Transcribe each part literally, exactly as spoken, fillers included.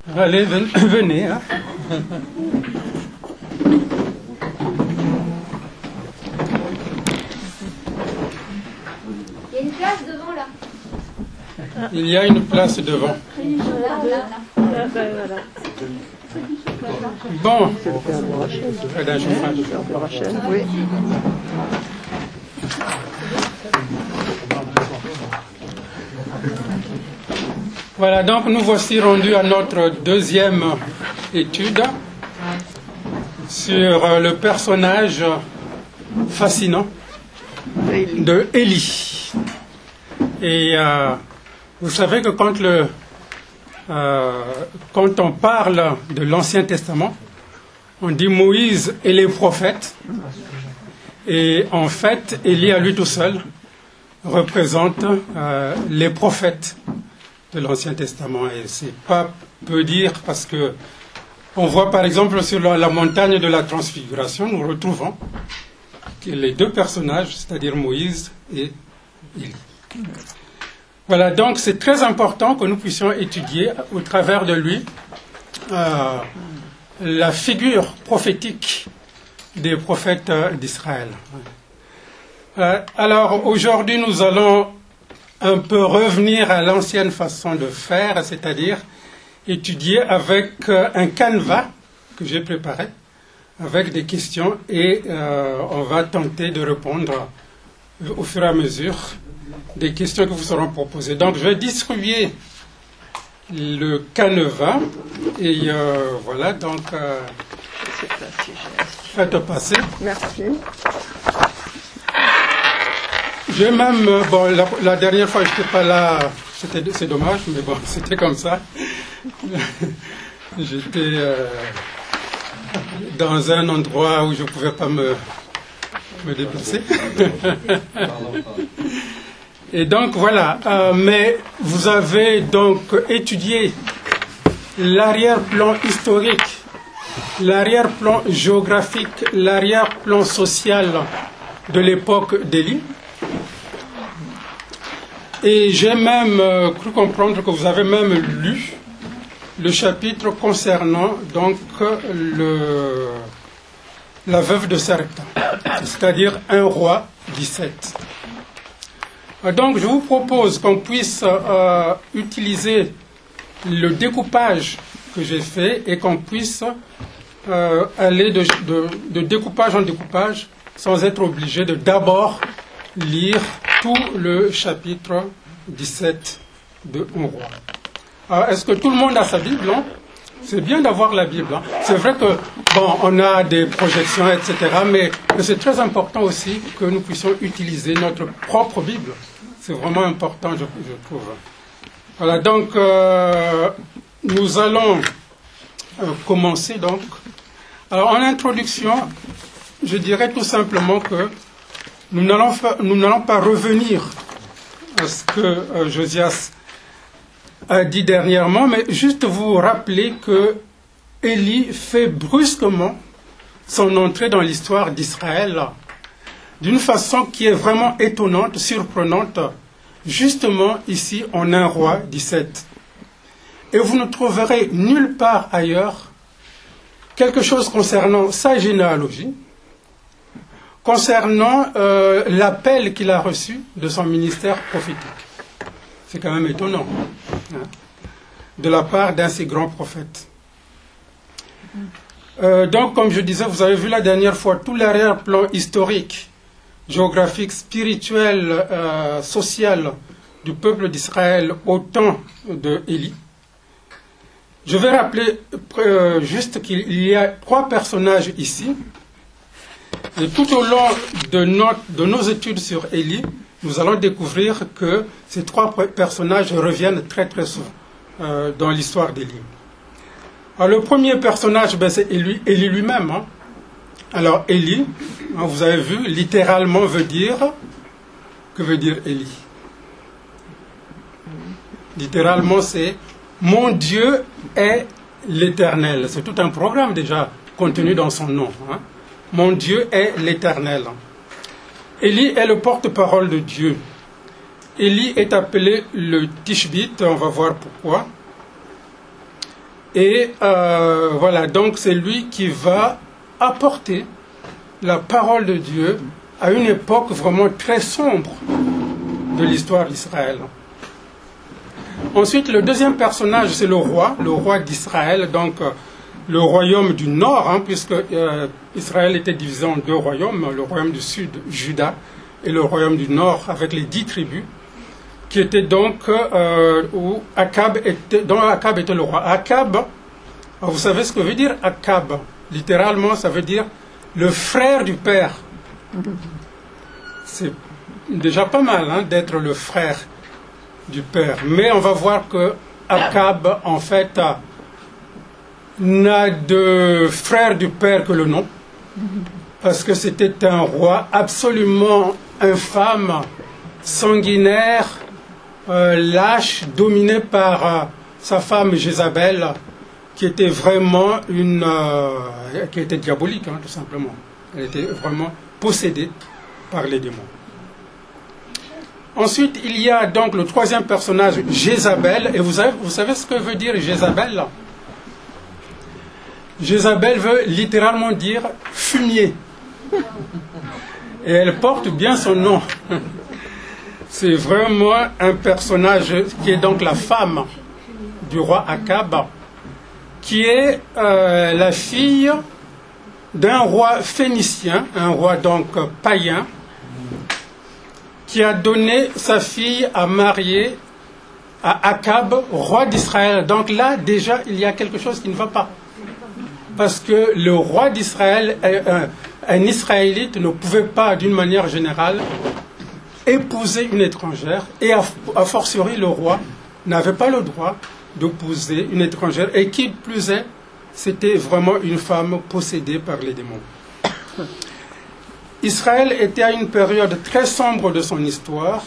Allez, venez. Hein. Il y a une place devant là. Il y a une place devant. Bon. Près d'un chauffage. Oui. Voilà, donc nous voici rendus à notre deuxième étude sur le personnage fascinant de Élie. Et euh, vous savez que quand, le, euh, quand on parle de l'Ancien Testament, on dit Moïse et les prophètes. Et en fait, Élie à lui tout seul représente euh, les prophètes de l'Ancien Testament. Et c'est pas peu dire parce que on voit par exemple sur la, la montagne de la Transfiguration, nous retrouvons les deux personnages, c'est-à-dire Moïse et Élie. Voilà, donc c'est très important que nous puissions étudier au travers de lui euh, la figure prophétique des prophètes euh, d'Israël. Euh, alors aujourd'hui nous allons un peu revenir à l'ancienne façon de faire, c'est-à-dire étudier avec euh, un canevas que j'ai préparé, avec des questions, et euh, on va tenter de répondre euh, au fur et à mesure des questions qui vous seront proposées. Donc je vais distribuer le canevas, et euh, voilà, donc euh, faites passer. Merci. J'ai même, bon, la, la dernière fois, je n'étais pas là, c'était, c'est dommage, mais bon, c'était comme ça. J'étais euh, dans un endroit où je ne pouvais pas me, me déplacer. Et donc, voilà. Euh, mais vous avez donc étudié l'arrière-plan historique, l'arrière-plan géographique, l'arrière-plan social de l'époque d'Élie. Et j'ai même euh, cru comprendre que vous avez même lu le chapitre concernant donc le, la veuve de Sarepta, c'est-à-dire un roi dix-sept. Donc je vous propose qu'on puisse euh, utiliser le découpage que j'ai fait et qu'on puisse euh, aller de, de, de découpage en découpage sans être obligé de d'abord lire tout le chapitre dix-sept de Un roi. Alors, est-ce que tout le monde a sa Bible, hein? C'est bien d'avoir la Bible. Hein? C'est vrai que, bon, on a des projections, et cetera, mais, mais c'est très important aussi que nous puissions utiliser notre propre Bible. C'est vraiment important, je, je trouve. Voilà, donc, euh, nous allons euh, commencer, donc. Alors, en introduction, je dirais tout simplement que nous n'allons, fa- nous n'allons pas revenir à ce que euh, Josias a dit dernièrement, mais juste vous rappeler que Élie fait brusquement son entrée dans l'histoire d'Israël d'une façon qui est vraiment étonnante, surprenante, justement ici en Un roi dix-sept. Et vous ne trouverez nulle part ailleurs quelque chose concernant sa généalogie, concernant euh, l'appel qu'il a reçu de son ministère prophétique. C'est quand même étonnant, hein, de la part d'un si grand prophète. Euh, donc, comme je disais, vous avez vu la dernière fois tout l'arrière-plan historique, géographique, spirituel, euh, social du peuple d'Israël au temps de Élie. Je vais rappeler euh, juste qu'il y a trois personnages ici. Et tout au long de, notre, de nos études sur Élie, nous allons découvrir que ces trois personnages reviennent très très souvent euh, dans l'histoire d'Élie. Alors le premier personnage, ben, c'est Élie, Élie lui-même. Hein. Alors Élie, hein, vous avez vu, littéralement veut dire, que veut dire Élie? Littéralement c'est « Mon Dieu est l'Éternel ». C'est tout un programme déjà contenu dans son nom. Hein. Mon Dieu est l'Éternel. Élie est le porte-parole de Dieu. Élie est appelé le Tishbite, on va voir pourquoi. Et euh, voilà, donc c'est lui qui va apporter la parole de Dieu à une époque vraiment très sombre de l'histoire d'Israël. Ensuite, le deuxième personnage, c'est le roi, le roi d'Israël, donc euh, le royaume du nord, hein, puisque euh, Israël était divisé en deux royaumes, le royaume du sud, Juda, et le royaume du nord, avec les dix tribus, qui était donc euh, où Akab était, dont Akab était le roi. Akab, vous savez ce que veut dire Akab? Littéralement, ça veut dire le frère du père. C'est déjà pas mal hein, d'être le frère du père. Mais on va voir que Akab, en fait, n'a de frère du père que le nom. Parce que c'était un roi absolument infâme, sanguinaire, euh, lâche, dominé par euh, sa femme Jézabel, qui était vraiment une... Euh, qui était diabolique, hein, tout simplement. Elle était vraiment possédée par les démons. Ensuite, il y a donc le troisième personnage, Jézabel. Et vous savez, vous savez ce que veut dire Jézabel? Jézabel veut littéralement dire fumier. Et elle porte bien son nom. C'est vraiment un personnage qui est donc la femme du roi Akab, qui est euh, la fille d'un roi phénicien, un roi donc païen, qui a donné sa fille à marier à Akab, roi d'Israël. Donc là, déjà, il y a quelque chose qui ne va pas. Parce que le roi d'Israël, un, un Israélite, ne pouvait pas, d'une manière générale, épouser une étrangère. Et a, a fortiori, le roi n'avait pas le droit d'épouser une étrangère. Et qui plus est, c'était vraiment une femme possédée par les démons. Israël était à une période très sombre de son histoire.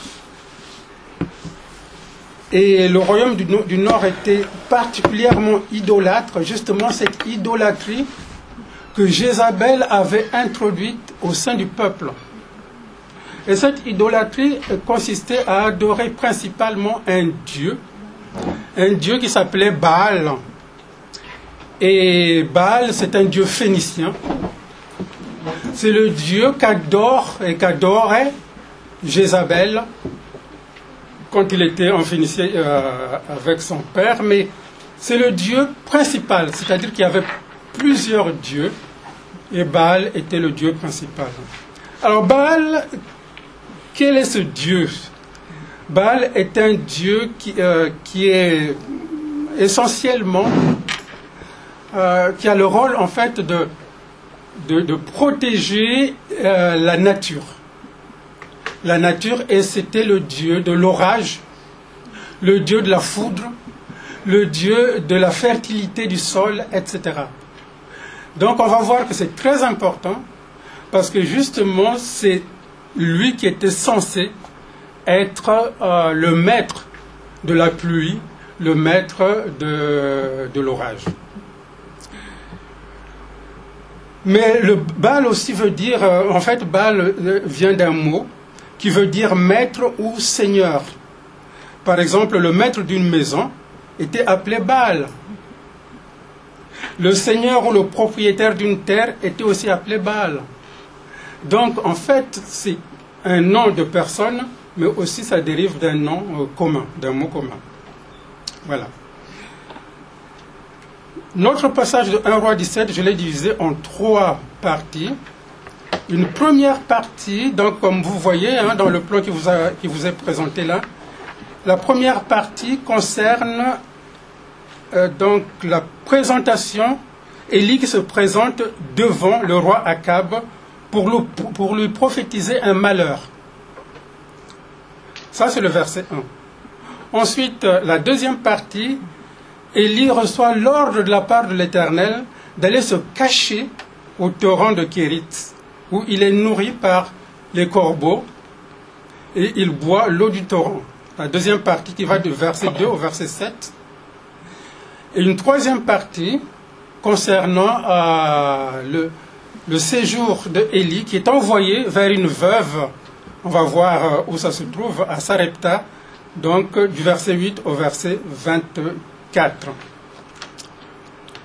Et le royaume du, du Nord était particulièrement idolâtre, justement cette idolâtrie que Jézabel avait introduite au sein du peuple. Et cette idolâtrie consistait à adorer principalement un dieu, un dieu qui s'appelait Baal. Et Baal, c'est un dieu phénicien. C'est le dieu qu'adore et qu'adorait Jézabel quand il était en Phénicie euh, avec son père, mais c'est le dieu principal, c'est-à-dire qu'il y avait plusieurs dieux, et Baal était le dieu principal. Alors Baal, quel est ce dieu? Baal est un dieu qui, euh, qui est essentiellement, euh, qui a le rôle en fait de, de, de protéger euh, la nature. La nature, et c'était le dieu de l'orage, le dieu de la foudre, le dieu de la fertilité du sol, et cetera. Donc on va voir que c'est très important, parce que justement, c'est lui qui était censé être euh, le maître de la pluie, le maître de, de l'orage. Mais le Baal aussi veut dire, euh, en fait, Baal vient d'un mot qui veut dire maître ou seigneur. Par exemple, le maître d'une maison était appelé Baal. Le seigneur ou le propriétaire d'une terre était aussi appelé Baal. Donc, en fait, c'est un nom de personne, mais aussi ça dérive d'un nom euh, commun, d'un mot commun. Voilà. Notre passage de un roi dix-sept, je l'ai divisé en trois parties. Une première partie, donc comme vous voyez hein, dans le plan qui vous, a, qui vous est présenté là, la première partie concerne euh, donc la présentation, Élie qui se présente devant le roi Akab pour, le, pour lui prophétiser un malheur. Ça c'est le verset un. Ensuite, la deuxième partie, Élie reçoit l'ordre de la part de l'Éternel d'aller se cacher au torrent de Kérit, où il est nourri par les corbeaux et il boit l'eau du torrent. La deuxième partie qui va du verset deux au verset sept. Et une troisième partie concernant euh, le, le séjour de Élie qui est envoyé vers une veuve. On va voir euh, où ça se trouve, à Sarepta, donc du verset huit au verset vingt-quatre.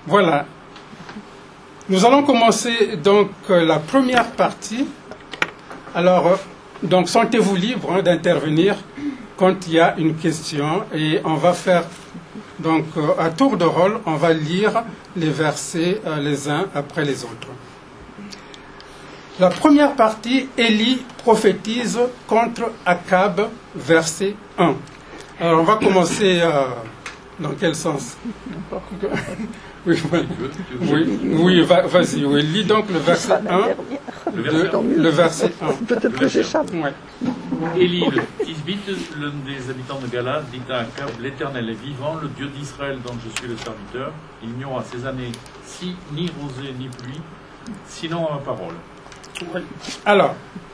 Voilà. Nous allons commencer donc la première partie. Alors, donc sentez-vous libre hein, d'intervenir quand il y a une question et on va faire donc à tour de rôle, on va lire les versets euh, les uns après les autres. La première partie, Élie prophétise contre Akab, verset un. Alors on va commencer euh, dans quel sens? Oui, oui, oui, oui va, vas-y, oui. Lis donc le verset un. Le verset, de, le verset un. Peut-être que j'échappe. Ouais. Élie, le Tisbite, l'un des habitants de Galade, dit à Akab, l'Éternel est vivant, le Dieu d'Israël dont je suis le serviteur. Il n'y aura ces années-ci ni rosée ni pluie, sinon à ma parole. Oui. Alors,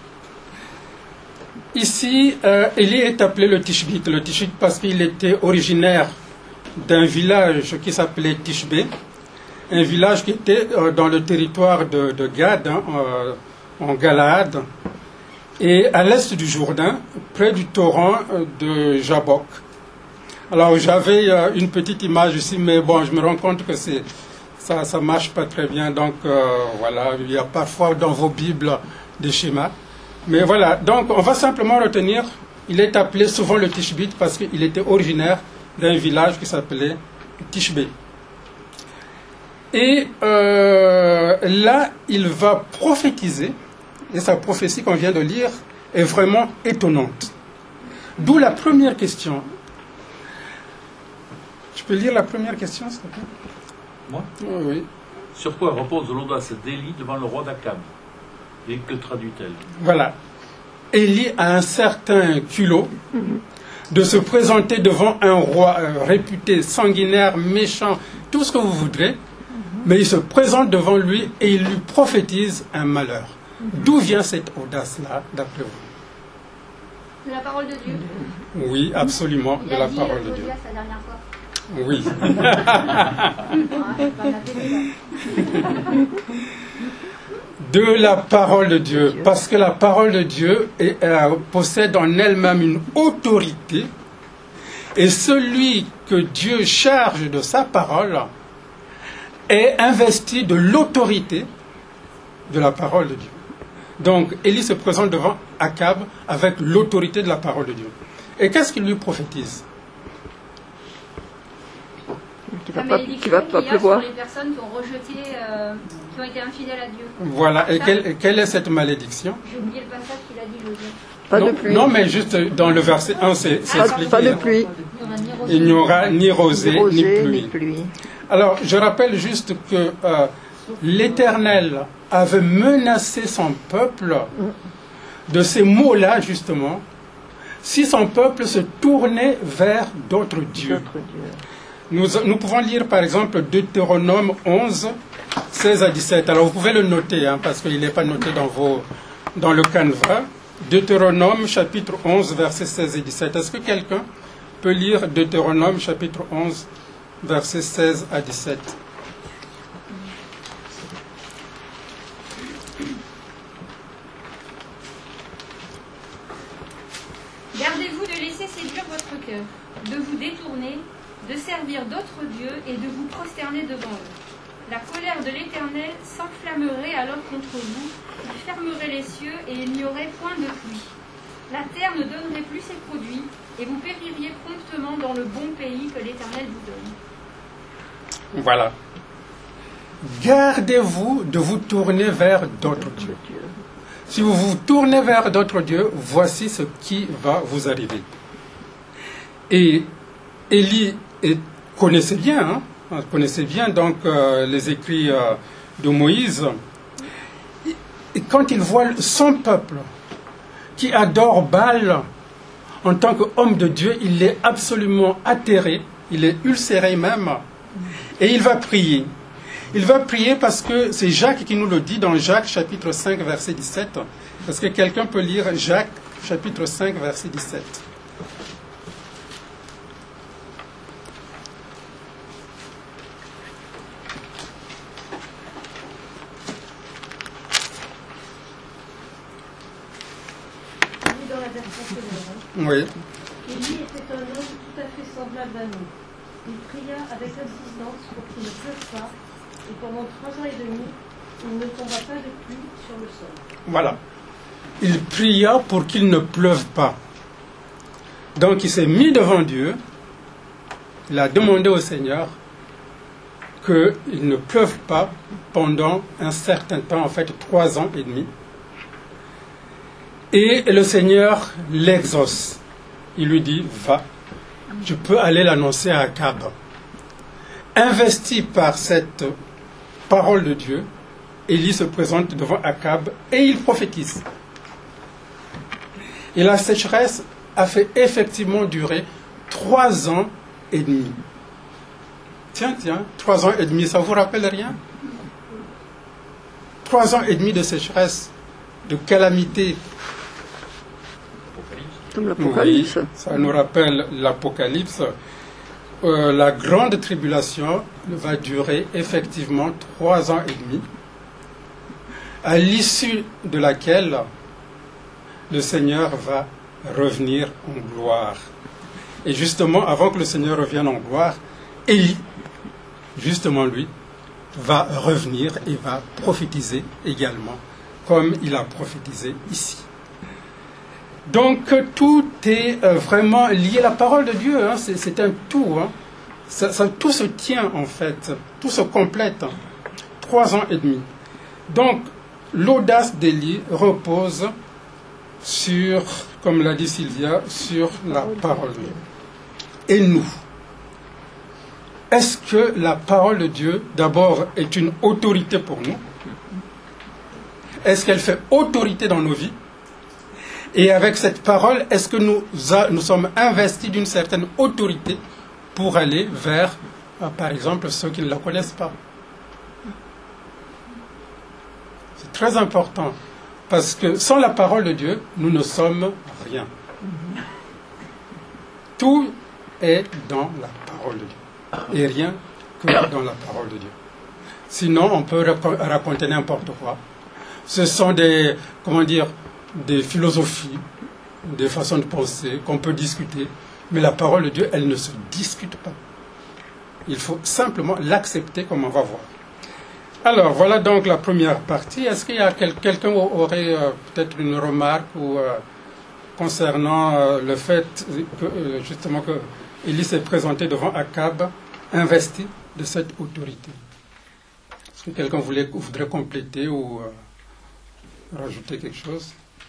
ici, euh, Élie est appelé le Tishbite. Le Tishbite parce qu'il était originaire d'un village qui s'appelait Tishbé, un village qui était euh, dans le territoire de, de Gad, hein, euh, en Galade, et à l'est du Jourdain, près du torrent de Jabok. Alors j'avais euh, une petite image ici, mais bon, je me rends compte que c'est, ça ne marche pas très bien, donc euh, voilà, il y a parfois dans vos Bibles des schémas. Mais voilà, donc on va simplement retenir, il est appelé souvent le Tishbite parce qu'il était originaire d'un village qui s'appelait Tishbé. Et euh, là, il va prophétiser, et sa prophétie qu'on vient de lire est vraiment étonnante. D'où la première question. Tu peux lire la première question, s'il te plaît? Moi? Oui. Sur quoi repose l'audace d'Élie devant le roi d'Akab? Et que traduit-elle? Voilà. Élie a un certain culot de se présenter devant un roi euh, réputé, sanguinaire, méchant, tout ce que vous voudrez, mais il se présente devant lui et il lui prophétise un malheur. D'où vient cette audace-là, d'après vous? De la parole de Dieu. Oui, absolument, Il de a la dit, parole euh, de Dieu. Josias la dernière fois. Oui. De la parole de Dieu, parce que la parole de Dieu est, euh, possède en elle-même une autorité, et celui que Dieu charge de sa parole est investi de l'autorité de la parole de Dieu. Donc, Élie se présente devant Akab avec l'autorité de la parole de Dieu. Et qu'est-ce qu'il lui prophétise? Qui va pas, qui va pas pleuvoir. Sur les personnes qui ont rejeté, euh, qui ont été infidèles à Dieu. Voilà. Et quelle, quelle est cette malédiction? J'ai oublié le passage qu'il a dit, Joseph. Pas non, de pluie. Non, mais juste dans le verset un, c'est Ah, expliqué. Pas de pluie. Il n'y aura ni rosée, Ni rosée, ni pluie. ni pluie. Alors, je rappelle juste que euh, l'Éternel avait menacé son peuple de ces mots-là, justement, si son peuple se tournait vers d'autres dieux. Nous, nous pouvons lire, par exemple, Deutéronome onze, seize à dix-sept. Alors, vous pouvez le noter, hein, parce qu'il n'est pas noté dans, vos, dans le canevas. Deutéronome, chapitre onze, versets seize et dix-sept. Est-ce que quelqu'un peut lire Deutéronome, chapitre onze, versets seize à dix-sept? Gardez-vous de laisser séduire votre cœur, de vous détourner, de servir d'autres dieux et de vous prosterner devant eux. La colère de l'Éternel s'enflammerait alors contre vous, il fermerait les cieux et il n'y aurait point de pluie. La terre ne donnerait plus ses produits et vous péririez promptement dans le bon pays que l'Éternel vous donne. Voilà. Gardez-vous de vous tourner vers d'autres dieux. Si vous vous tournez vers d'autres dieux, voici ce qui va vous arriver. Et Élie et connaissait bien, hein, connaissait bien donc euh, les écrits euh, de Moïse. Et quand il voit son peuple qui adore Baal en tant qu'homme de Dieu, il est absolument atterré, il est ulcéré même, et il va prier. Il va prier parce que c'est Jacques qui nous le dit dans Jacques chapitre cinq verset dix-sept. Est-ce que quelqu'un peut lire Jacques chapitre cinq verset dix-sept? Dans la version fédérale. Oui. Élie était un homme tout à fait semblable à nous. Il pria avec insistance pour qu'il ne pleuve pas, et pendant trois ans et demi, il ne tomba pas de pluie sur le sol. Voilà. Il pria pour qu'il ne pleuve pas. Donc il s'est mis devant Dieu, il a demandé au Seigneur qu'il ne pleuve pas pendant un certain temps, en fait trois ans et demi. Et le Seigneur l'exauce. Il lui dit, va, tu peux aller l'annoncer à Akab. Investi par cette parole de Dieu, Élie se présente devant Akab et il prophétise. Et la sécheresse a fait effectivement durer trois ans et demi. Tiens, tiens, trois ans et demi, ça vous rappelle rien? Trois ans et demi de sécheresse, de calamité. Comme l'Apocalypse. Oui, ça nous rappelle l'Apocalypse. Euh, la grande tribulation va durer effectivement trois ans et demi, à l'issue de laquelle le Seigneur va revenir en gloire. Et justement, avant que le Seigneur revienne en gloire, Élie, justement lui, va revenir et va prophétiser également, comme il a prophétisé ici. Donc tout est euh, vraiment lié. La parole de Dieu, hein, c'est, c'est un tout. Hein. Ça, ça, tout se tient en fait, tout se complète. Hein. Trois ans et demi. Donc l'audace d'Élie repose sur, comme l'a dit Sylvia, sur la parole de Dieu. Et nous, est-ce que la parole de Dieu, d'abord, est une autorité pour nous? Est-ce qu'elle fait autorité dans nos vies? Et avec cette parole, est-ce que nous, a, nous sommes investis d'une certaine autorité pour aller vers, euh, par exemple, ceux qui ne la connaissent pas? C'est très important, parce que sans la parole de Dieu, nous ne sommes rien. Tout est dans la parole de Dieu, et rien que dans la parole de Dieu. Sinon, on peut raconter n'importe quoi. Ce sont des, comment dire, des philosophies, des façons de penser qu'on peut discuter, mais la parole de Dieu, elle ne se discute pas. Il faut simplement l'accepter comme on va voir. Alors, voilà donc la première partie. Est-ce qu'il y a quel, quelqu'un qui aurait euh, peut-être une remarque ou, euh, concernant euh, le fait que, euh, justement, que Élie s'est présenté devant Akab, investi de cette autorité? Est-ce que quelqu'un voulait, voudrait compléter ou euh, rajouter quelque chose?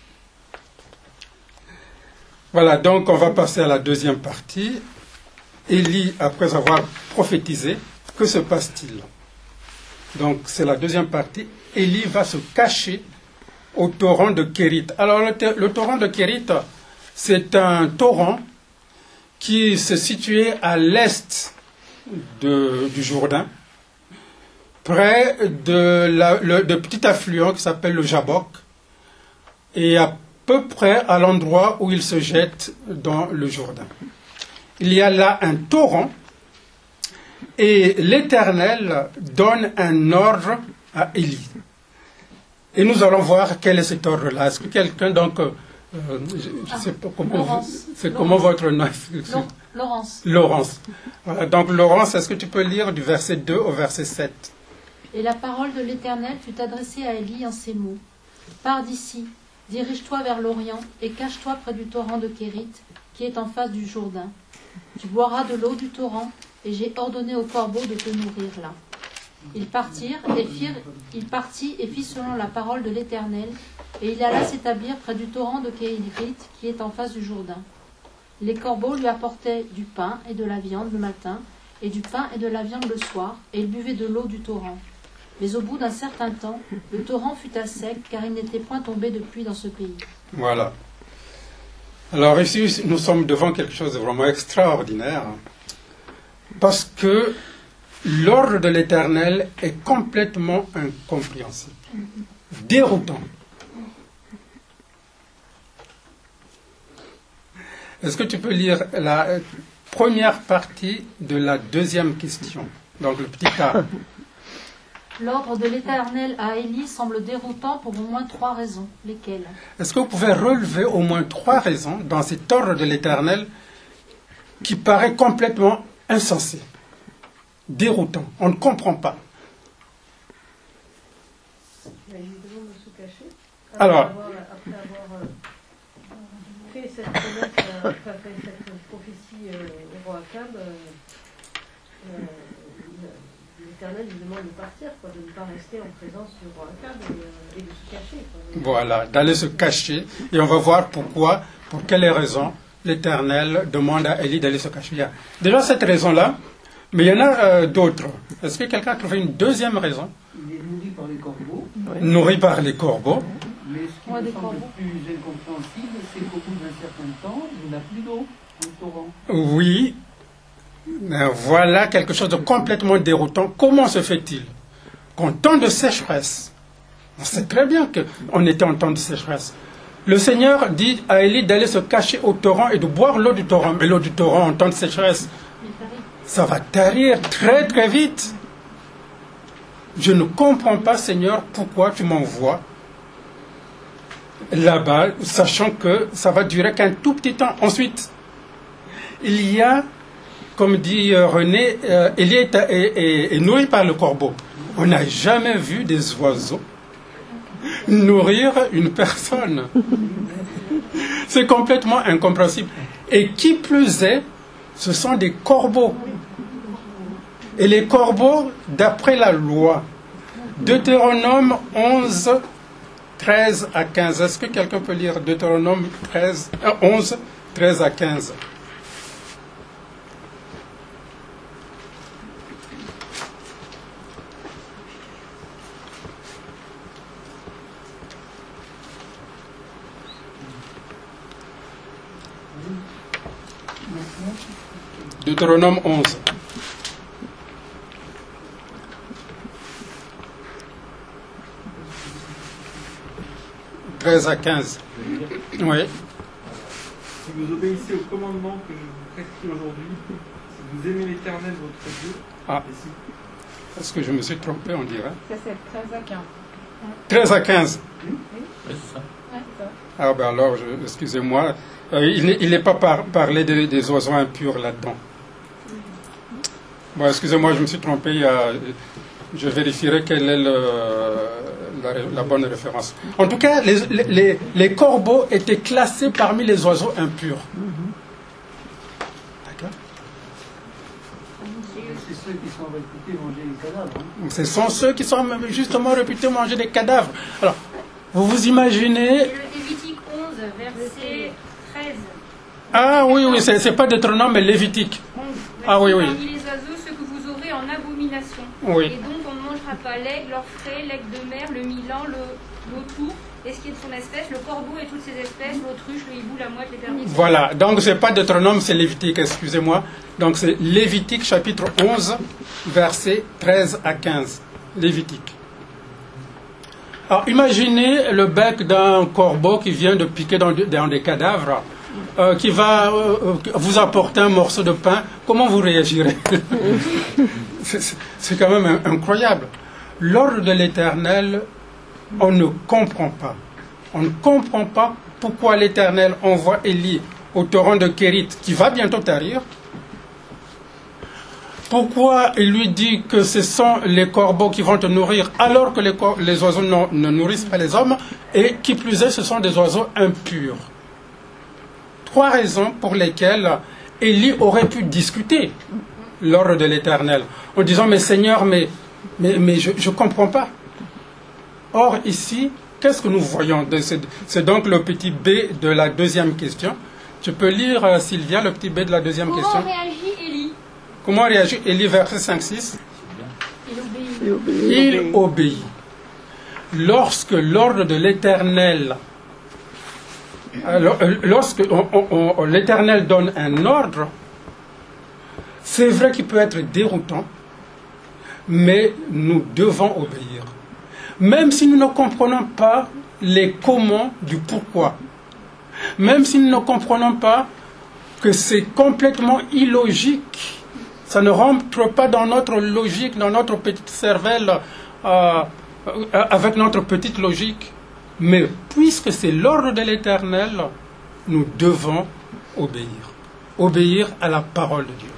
Voilà, donc on va passer à la deuxième partie. Élie, après avoir prophétisé, que se passe-t-il? Donc c'est la deuxième partie. Élie va se cacher au torrent de Kérit. Alors le, le torrent de Kérit, c'est un torrent qui se situait à l'est de, du Jourdain, près de, la, le, de petit affluent qui s'appelle le Jabbok, et à peu près à l'endroit où il se jette dans le Jourdain. Il y a là un torrent, et l'Éternel donne un ordre à Élie. Et nous allons voir quel est cet ordre-là. Est-ce que quelqu'un, donc, euh, je ne sais pas comment, Laurence. c'est Laurence. comment votre nom? Laurence. Laurence. Voilà, donc Laurence, est-ce que tu peux lire du verset deux au verset sept? Et la parole de l'Éternel fut adressée à Élie en ces mots. Pars d'ici, dirige-toi vers l'Orient et cache-toi près du torrent de Kérit, qui est en face du Jourdain. Tu boiras de l'eau du torrent, et j'ai ordonné aux corbeaux de te nourrir là. Ils partirent et firent, il partit et fit selon la parole de l'Éternel, et il alla s'établir près du torrent de Kérit, qui est en face du Jourdain. Les corbeaux lui apportaient du pain et de la viande le matin, et du pain et de la viande le soir, et il buvait de l'eau du torrent. Mais au bout d'un certain temps, le torrent fut à sec, car il n'était point tombé de pluie dans ce pays. Voilà. Alors ici, nous sommes devant quelque chose de vraiment extraordinaire, parce que l'ordre de l'Éternel est complètement incompréhensible, déroutant. Est-ce que tu peux lire la première partie de la deuxième question, donc le petit A? L'ordre de l'Éternel à Élie semble déroutant pour au moins trois raisons. Lesquelles? Est-ce que vous pouvez relever au moins trois raisons dans cet ordre de l'Éternel qui paraît complètement insensé? déroutant. On ne comprend pas. Mais il demande de se cacher. Après Alors, avoir, après avoir euh, fait cette promesse, euh, enfin, fait cette prophétie euh, au roi Akab, euh, euh, l'Éternel lui demande de partir, quoi, de ne pas rester en présence du roi Akab et, euh, et de se cacher. Quoi. Voilà, d'aller se cacher. Et on va voir pourquoi, pour quelles raisons l'Éternel demande à Élie d'aller se cacher. Il y a déjà cette raison-là, mais il y en a euh, d'autres. Est-ce que quelqu'un a trouvé une deuxième raison? Il est nourri par les corbeaux. Oui. Nourri par les corbeaux. Mais ce qui Ouais, me des semble corbeaux. plus incompréhensible, c'est qu'au bout d'un certain temps, il n'a plus d'eau dans le torrent. Oui. Mais voilà quelque chose de complètement déroutant. Comment se fait-il qu'en temps de sécheresse, on sait très bien qu'on était en temps de sécheresse, le Seigneur dit à Élie d'aller se cacher au torrent et de boire l'eau du torrent. Mais l'eau du torrent en temps de sécheresse, ça va tarir très très vite. Je ne comprends pas, Seigneur, pourquoi tu m'envoies là-bas, sachant que ça va durer qu'un tout petit temps. Ensuite, il y a, comme dit euh, René, euh, Élie est, est, est, est nourri par le corbeau. On n'a jamais vu des oiseaux nourrir une personne. C'est complètement incompréhensible. Et qui plus est, ce sont des corbeaux. Et les corbeaux, d'après la loi, Deutéronome onze, treize à quinze. Est-ce que quelqu'un peut lire Deutéronome treize, euh, onze, treize à quinze? Deutéronome onze. treize à quinze. Oui. Si vous obéissez au commandement que je vous prescris aujourd'hui, si vous aimez l'Éternel votre Dieu, Ah. et si Est-ce que je me suis trompé, on dirait? Ça, c'est treize à quinze. treize à quinze. Oui, c'est ça. Ouais, ça. Ah ben alors, je- excusez-moi, euh, il n'est il n'est pas par- parlé de- des oiseaux impurs là-dedans. Bon, excusez-moi, je me suis trompé. il y a- je vérifierai quelle est le, la, la bonne référence. En tout cas, les, les, les corbeaux étaient classés parmi les oiseaux impurs. D'accord? C'est ceux qui sont réputés manger les cadavres. Hein. Ce sont ceux qui sont justement réputés manger des cadavres. Alors, vous vous imaginez... Et le Lévitique onze, verset treize. Ah oui, oui, c'est c'est pas Deutéronome, mais Lévitique. onze. Ah oui, oui. Parmi les oiseaux, ceux que vous aurez en abomination. Oui. Et donc on ne mangera pas l'aigle, l'orfraie, l'aigle de mer, le milan, le- l'autour, et ce qui est de son espèce, le corbeau et toutes ses espèces, l'autruche, le hibou, la mouette, l'épervier. Voilà, donc c'est pas Deutéronome, c'est Lévitique, excusez-moi. Donc c'est Lévitique chapitre onze, versets treize à quinze. Lévitique. Alors imaginez le bec d'un corbeau qui vient de piquer dans, dans des cadavres, euh, qui va euh, vous apporter un morceau de pain. Comment vous réagirez? C'est c'est quand même incroyable. L'ordre de l'Éternel, on ne comprend pas. On ne comprend pas pourquoi l'Éternel envoie Élie au torrent de Kérit, qui va bientôt tarir. Pourquoi il lui dit que ce sont les corbeaux qui vont te nourrir alors que les, cor- les oiseaux non- ne nourrissent pas les hommes, et qui plus est, ce sont des oiseaux impurs. Trois raisons pour lesquelles Élie aurait pu discuter l'ordre de l'Éternel, en disant, mais Seigneur, mais, mais, mais je ne comprends pas. Or, ici, qu'est-ce que nous voyons? C'est c'est donc le petit B de la deuxième question. Tu peux lire, euh, Sylvia, le petit B de la deuxième Comment question. réagit Élie? Comment réagit Élie, verset cinq six? Il obéit. Il obéit. Il obéit. Lorsque l'ordre de l'Éternel, alors, euh, lorsque on- on- on- l'Éternel donne un ordre, c'est vrai qu'il peut être déroutant, mais nous devons obéir. Même si nous ne comprenons pas les comment du pourquoi, même si nous ne comprenons pas que c'est complètement illogique, ça ne rentre pas dans notre logique, dans notre petite cervelle, euh, euh, avec notre petite logique. Mais puisque c'est l'ordre de l'Éternel, nous devons obéir. Obéir à la parole de Dieu.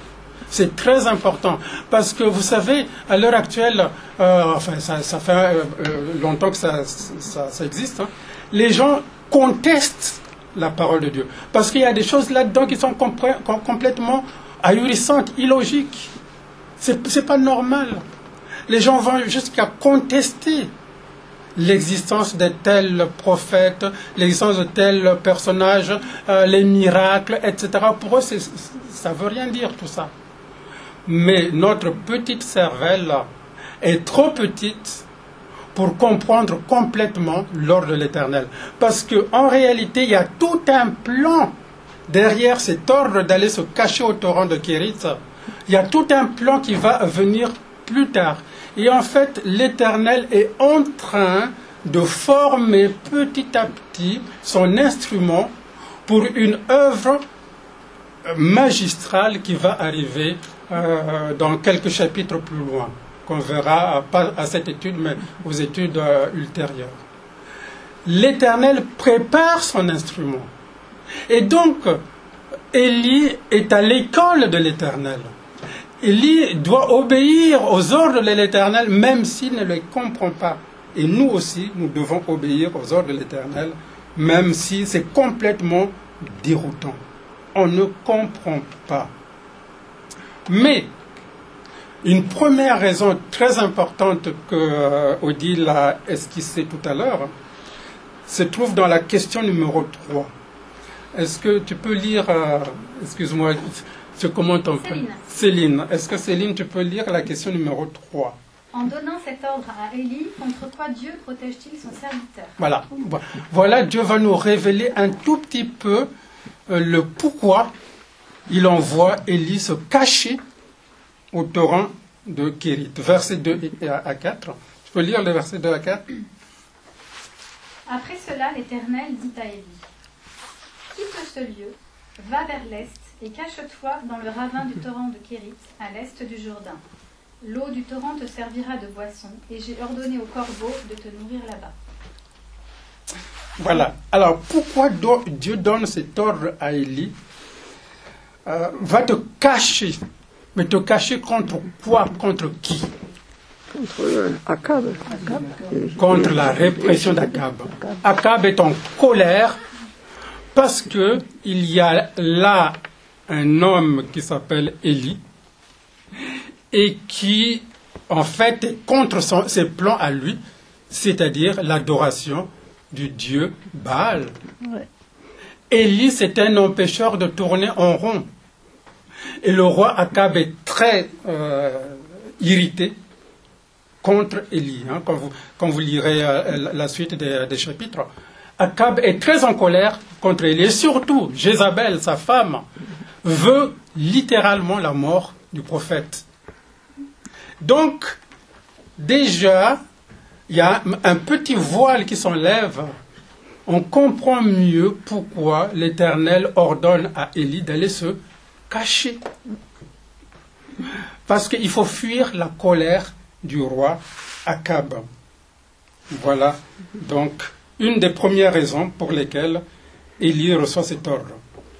C'est très important. Parce que vous savez, à l'heure actuelle, euh, enfin, ça, ça fait euh, longtemps que ça, ça, ça existe, hein, les gens contestent la parole de Dieu. Parce qu'il y a des choses là-dedans qui sont compré- complètement ahurissantes, illogiques. C'est, c'est pas normal. Les gens vont jusqu'à contester l'existence de tels prophètes, l'existence de tels personnages, euh, les miracles, et cetera. Pour eux, c'est, ça ne veut rien dire tout ça. Mais notre petite cervelle est trop petite pour comprendre complètement l'ordre de l'Éternel. Parce qu'en réalité, il y a tout un plan derrière cet ordre d'aller se cacher au torrent de Kérit. Il y a tout un plan qui va venir plus tard. Et en fait, l'Éternel est en train de former petit à petit son instrument pour une œuvre magistrale qui va arriver euh, dans quelques chapitres plus loin, qu'on verra, pas à cette étude, mais aux études euh, ultérieures. L'Éternel prépare son instrument. Et donc, Élie est à l'école de l'Éternel. Élie doit obéir aux ordres de l'Éternel, même s'il ne les comprend pas. Et nous aussi, nous devons obéir aux ordres de l'Éternel, même si c'est complètement déroutant. On ne comprend pas. Mais, une première raison très importante que euh, Odile a esquissée tout à l'heure se trouve dans la question numéro trois. Est-ce que tu peux lire, euh, excuse-moi, je commente ton prénom. Céline. Est-ce que Céline, tu peux lire la question numéro trois? En donnant cet ordre à Élie, contre quoi Dieu protège-t-il son serviteur? Voilà. Voilà, Dieu va nous révéler un tout petit peu euh, le pourquoi il envoie Élie se cacher au torrent de Kérit. Versets deux à quatre. Tu peux lire les versets deux à quatre? Après cela, l'Éternel dit à Élie, quitte ce lieu, va vers l'est et cache-toi dans le ravin du torrent de Kérit, à l'est du Jourdain. L'eau du torrent te servira de boisson, et j'ai ordonné aux corbeaux de te nourrir là-bas. Voilà. Alors, pourquoi do- Dieu donne cet ordre à Élie? euh, Va te cacher. Mais te cacher contre quoi? Contre qui? Contre euh, Akab. Contre la répression d'Akab. Akab est en colère parce que il y a là un homme qui s'appelle Élie et qui, en fait, est contre son, ses plans à lui, c'est-à-dire l'adoration du dieu Baal. Ouais. Élie, c'est un empêcheur de tourner en rond. Et le roi Akab est très euh, irrité contre Élie. Hein, quand, vous, quand vous lirez euh, la suite des, des chapitres, Akab est très en colère contre Élie. Et surtout, Jézabel, sa femme, veut littéralement la mort du prophète. Donc, déjà, il y a un petit voile qui s'enlève. On comprend mieux pourquoi l'Éternel ordonne à Élie d'aller se cacher. Parce qu'il faut fuir la colère du roi Akab. Voilà donc une des premières raisons pour lesquelles Élie reçoit cet ordre.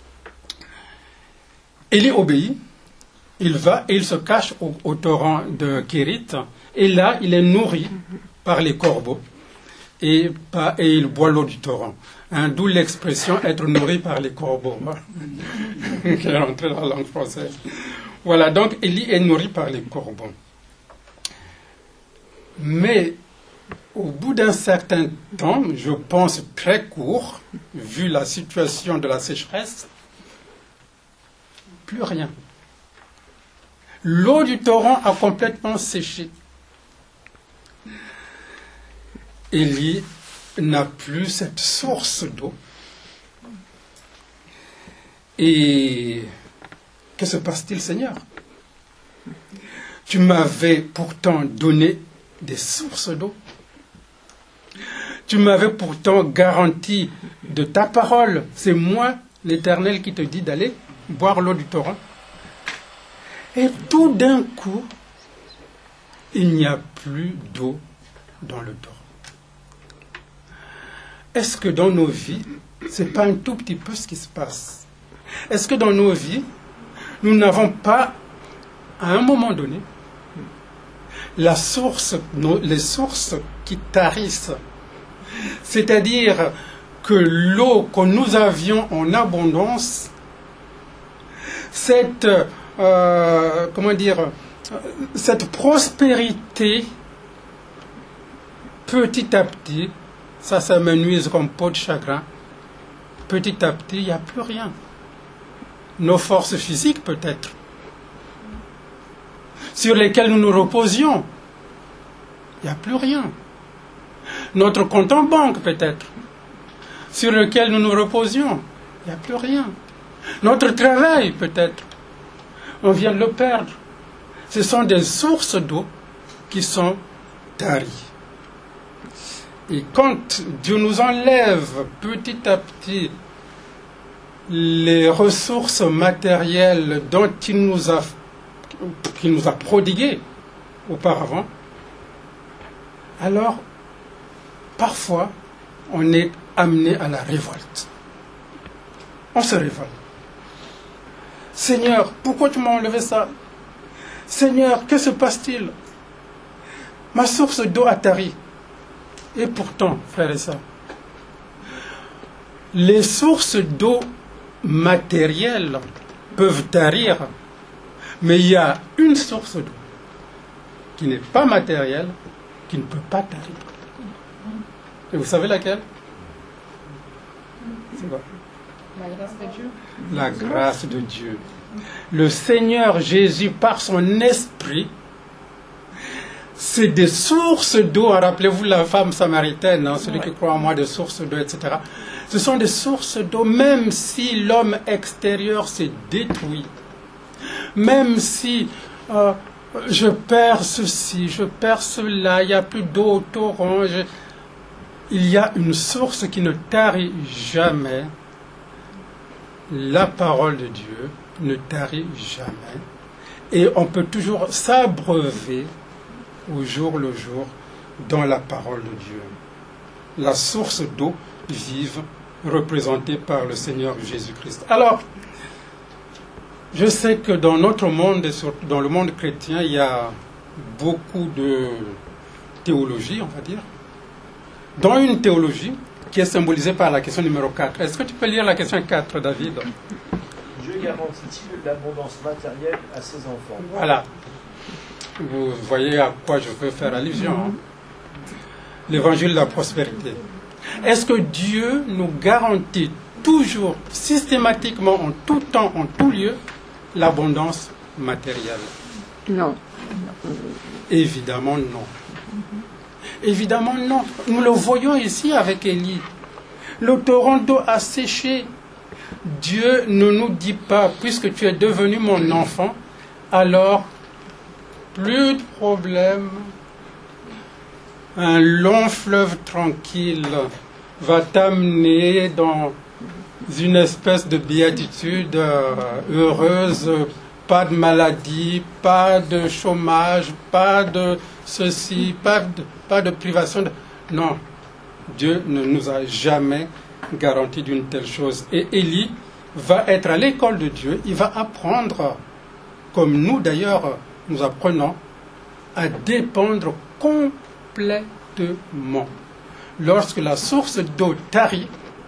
Élie obéit, il va et il se cache au, au torrent de Kérit, et là il est nourri par les corbeaux et, par, et il boit l'eau du torrent. Hein, d'où l'expression être nourri par les corbeaux, hein, qui est rentrée dans la langue française. Voilà, donc Élie est nourri par les corbeaux. Mais au bout d'un certain temps, je pense très court, vu la situation de la sécheresse, plus rien. L'eau du torrent a complètement séché. Élie n'a plus cette source d'eau. Et que se passe-t-il, Seigneur? Tu m'avais pourtant donné des sources d'eau. Tu m'avais pourtant garanti de ta parole. C'est moi, l'Éternel, qui te dit d'aller boire l'eau du torrent. Et tout d'un coup, il n'y a plus d'eau dans le torrent. Est-ce que dans nos vies, ce n'est pas un tout petit peu ce qui se passe? Est-ce que dans nos vies, nous n'avons pas à un moment donné, la source, les sources qui tarissent, c'est-à-dire que l'eau que nous avions en abondance, cette, euh, comment dire, cette prospérité, petit à petit, ça s'amenuise comme peau de chagrin, petit à petit, il n'y a plus rien. Nos forces physiques peut-être, sur lesquelles nous nous reposions, il n'y a plus rien. Notre compte en banque peut-être, sur lequel nous nous reposions, il n'y a plus rien. Notre travail peut-être, on vient de le perdre. Ce sont des sources d'eau qui sont taries. Et quand Dieu nous enlève petit à petit les ressources matérielles dont il nous a, qu'il nous a prodiguées auparavant, alors parfois on est amené à la révolte. On se révolte. Seigneur, pourquoi tu m'as enlevé ça? Seigneur, que se passe-t-il? Ma source d'eau a tari. Et pourtant, frères et sœurs, les sources d'eau matérielles peuvent tarir, mais il y a une source d'eau qui n'est pas matérielle, qui ne peut pas tarir. Et vous savez laquelle? C'est quoi? La grâce de Dieu. La grâce de Dieu. Le Seigneur Jésus, par son esprit, c'est des sources d'eau. Rappelez-vous la femme samaritaine, hein, celui qui croit en moi, des sources d'eau, et cetera. Ce sont des sources d'eau, même si l'homme extérieur s'est détruit, même si euh, je perds ceci, je perds cela, il n'y a plus d'eau au torrent, je... il y a une source qui ne tarit jamais. La parole de Dieu ne tarit jamais. Et on peut toujours s'abreuver au jour le jour dans la parole de Dieu. La source d'eau vive représentée par le Seigneur Jésus-Christ. Alors, je sais que dans notre monde, et surtout dans le monde chrétien, il y a beaucoup de théologie, on va dire. Dans une théologie qui est symbolisée par la question numéro quatre. Est-ce que tu peux lire la question quatre, David? Dieu garantit-il l'abondance matérielle à ses enfants? Voilà. Vous voyez à quoi je veux faire allusion. Hein? L'évangile de la prospérité. Est-ce que Dieu nous garantit toujours, systématiquement, en tout temps, en tout lieu, l'abondance matérielle? Non. Évidemment non. Évidemment non. Nous le voyons ici avec Élie. Le torrent d'eau a séché. Dieu ne nous dit pas, puisque tu es devenu mon enfant, alors plus de problème. Un long fleuve tranquille va t'amener dans une espèce de béatitude euh, heureuse, pas de maladie, pas de chômage, pas de ceci, pas de, pas de privation. De... Non, Dieu ne nous a jamais garanti d'une telle chose. Et Élie va être à l'école de Dieu, il va apprendre, comme nous d'ailleurs nous apprenons, à dépendre complètement. Lorsque la source d'eau tarit,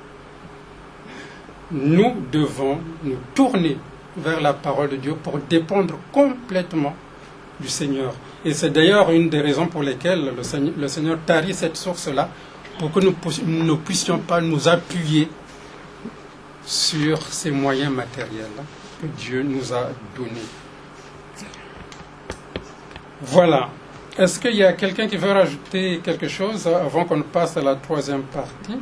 nous devons nous tourner vers la parole de Dieu pour dépendre complètement du Seigneur. Et c'est d'ailleurs une des raisons pour lesquelles le Seigneur, le Seigneur tarit cette source-là, pour que nous ne puissions pas nous appuyer sur ces moyens matériels que Dieu nous a donnés. Voilà. Est-ce qu'il y a quelqu'un qui veut rajouter quelque chose avant qu'on passe à la troisième partie?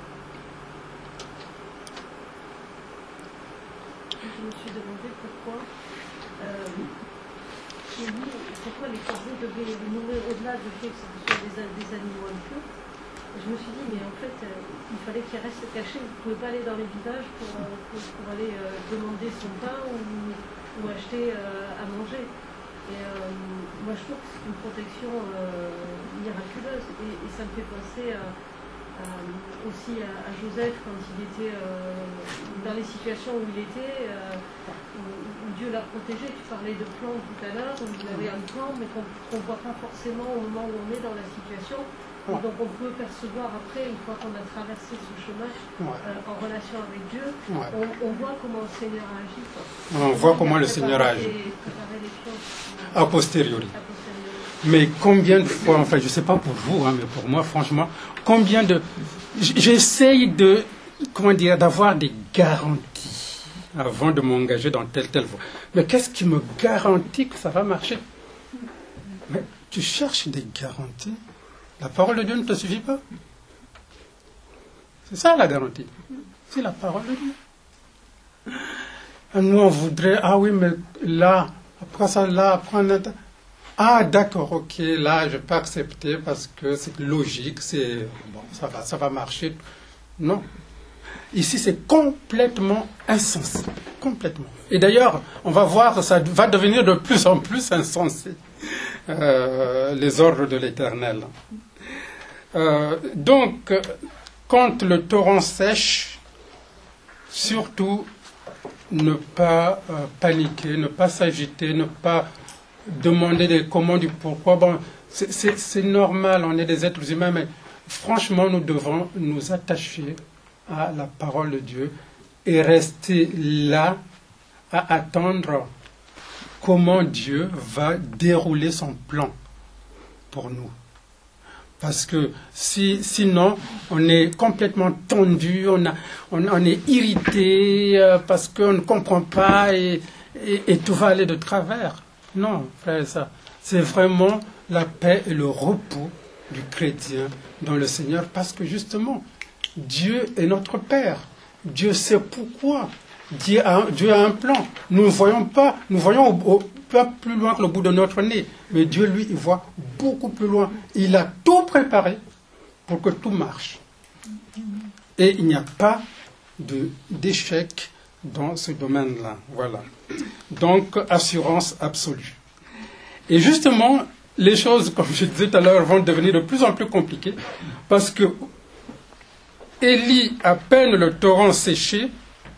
Je me suis demandé pourquoi, euh, chez nous, pourquoi les corbeaux devaient les nourrir au-delà du fait que ce soit des, des animaux impurs. Et je me suis dit, mais en fait, euh, il fallait qu'ils restent cachés. Vous ne pouvez pas aller dans les villages pour, euh, pour, pour aller euh, demander son pain ou, ou acheter euh, à manger. Et euh, moi, je trouve que c'est une protection euh, miraculeuse. Et, et ça me fait penser à, euh, aussi à, à Joseph quand il était euh, dans les situations où il était, euh, où, où Dieu l'a protégé. Tu parlais de plan tout à l'heure, où il avait un plan, mais qu'on ne voit pas forcément au moment où on est dans la situation. Et donc on peut percevoir après, une fois qu'on a traversé ce chemin euh, en relation avec Dieu, Ouais. on, on voit comment le Seigneur agit. Quoi. On voit comment le Seigneur agit. A posteriori. Mais combien de fois, enfin je ne sais pas pour vous, hein, mais pour moi franchement, combien de... J'essaye de, comment dire, d'avoir des garanties avant de m'engager dans telle telle voie. Mais qu'est-ce qui me garantit que ça va marcher? Mais tu cherches des garanties. La parole de Dieu ne te suffit pas. C'est ça la garantie. C'est la parole de Dieu. Et nous on voudrait, ah oui, mais là, après ça, là, après on a... Ah d'accord, ok, là je peux accepter parce que c'est logique, c'est bon, ça va, ça va marcher. Non. Ici c'est complètement insensé. Complètement. Et d'ailleurs, on va voir, ça va devenir de plus en plus insensé. Euh, les ordres de l'Éternel. Euh, donc, quand le torrent sèche, surtout ne pas euh, paniquer, ne pas s'agiter, ne pas demander des comment, du pourquoi. Bon, c'est, c'est, c'est normal, on est des êtres humains, mais franchement, nous devons nous attacher à la parole de Dieu et rester là à attendre comment Dieu va dérouler son plan pour nous. Parce que si, sinon, on est complètement tendu, on, a, on, on est irrité euh, parce qu'on ne comprend pas et, et, et tout va aller de travers. Non, frère, ça, c'est vraiment la paix et le repos du chrétien dans le Seigneur parce que justement, Dieu est notre Père. Dieu sait pourquoi. Dieu a, Dieu a un plan. Nous ne voyons pas, nous voyons au, au, pas plus loin que le bout de notre nez. Mais Dieu, lui, il voit beaucoup plus loin. Il a tout préparé pour que tout marche. Et il n'y a pas de, d'échec dans ce domaine-là. Voilà. Donc, assurance absolue. Et justement, les choses, comme je disais tout à l'heure, vont devenir de plus en plus compliquées parce que Élie, à peine le torrent séché,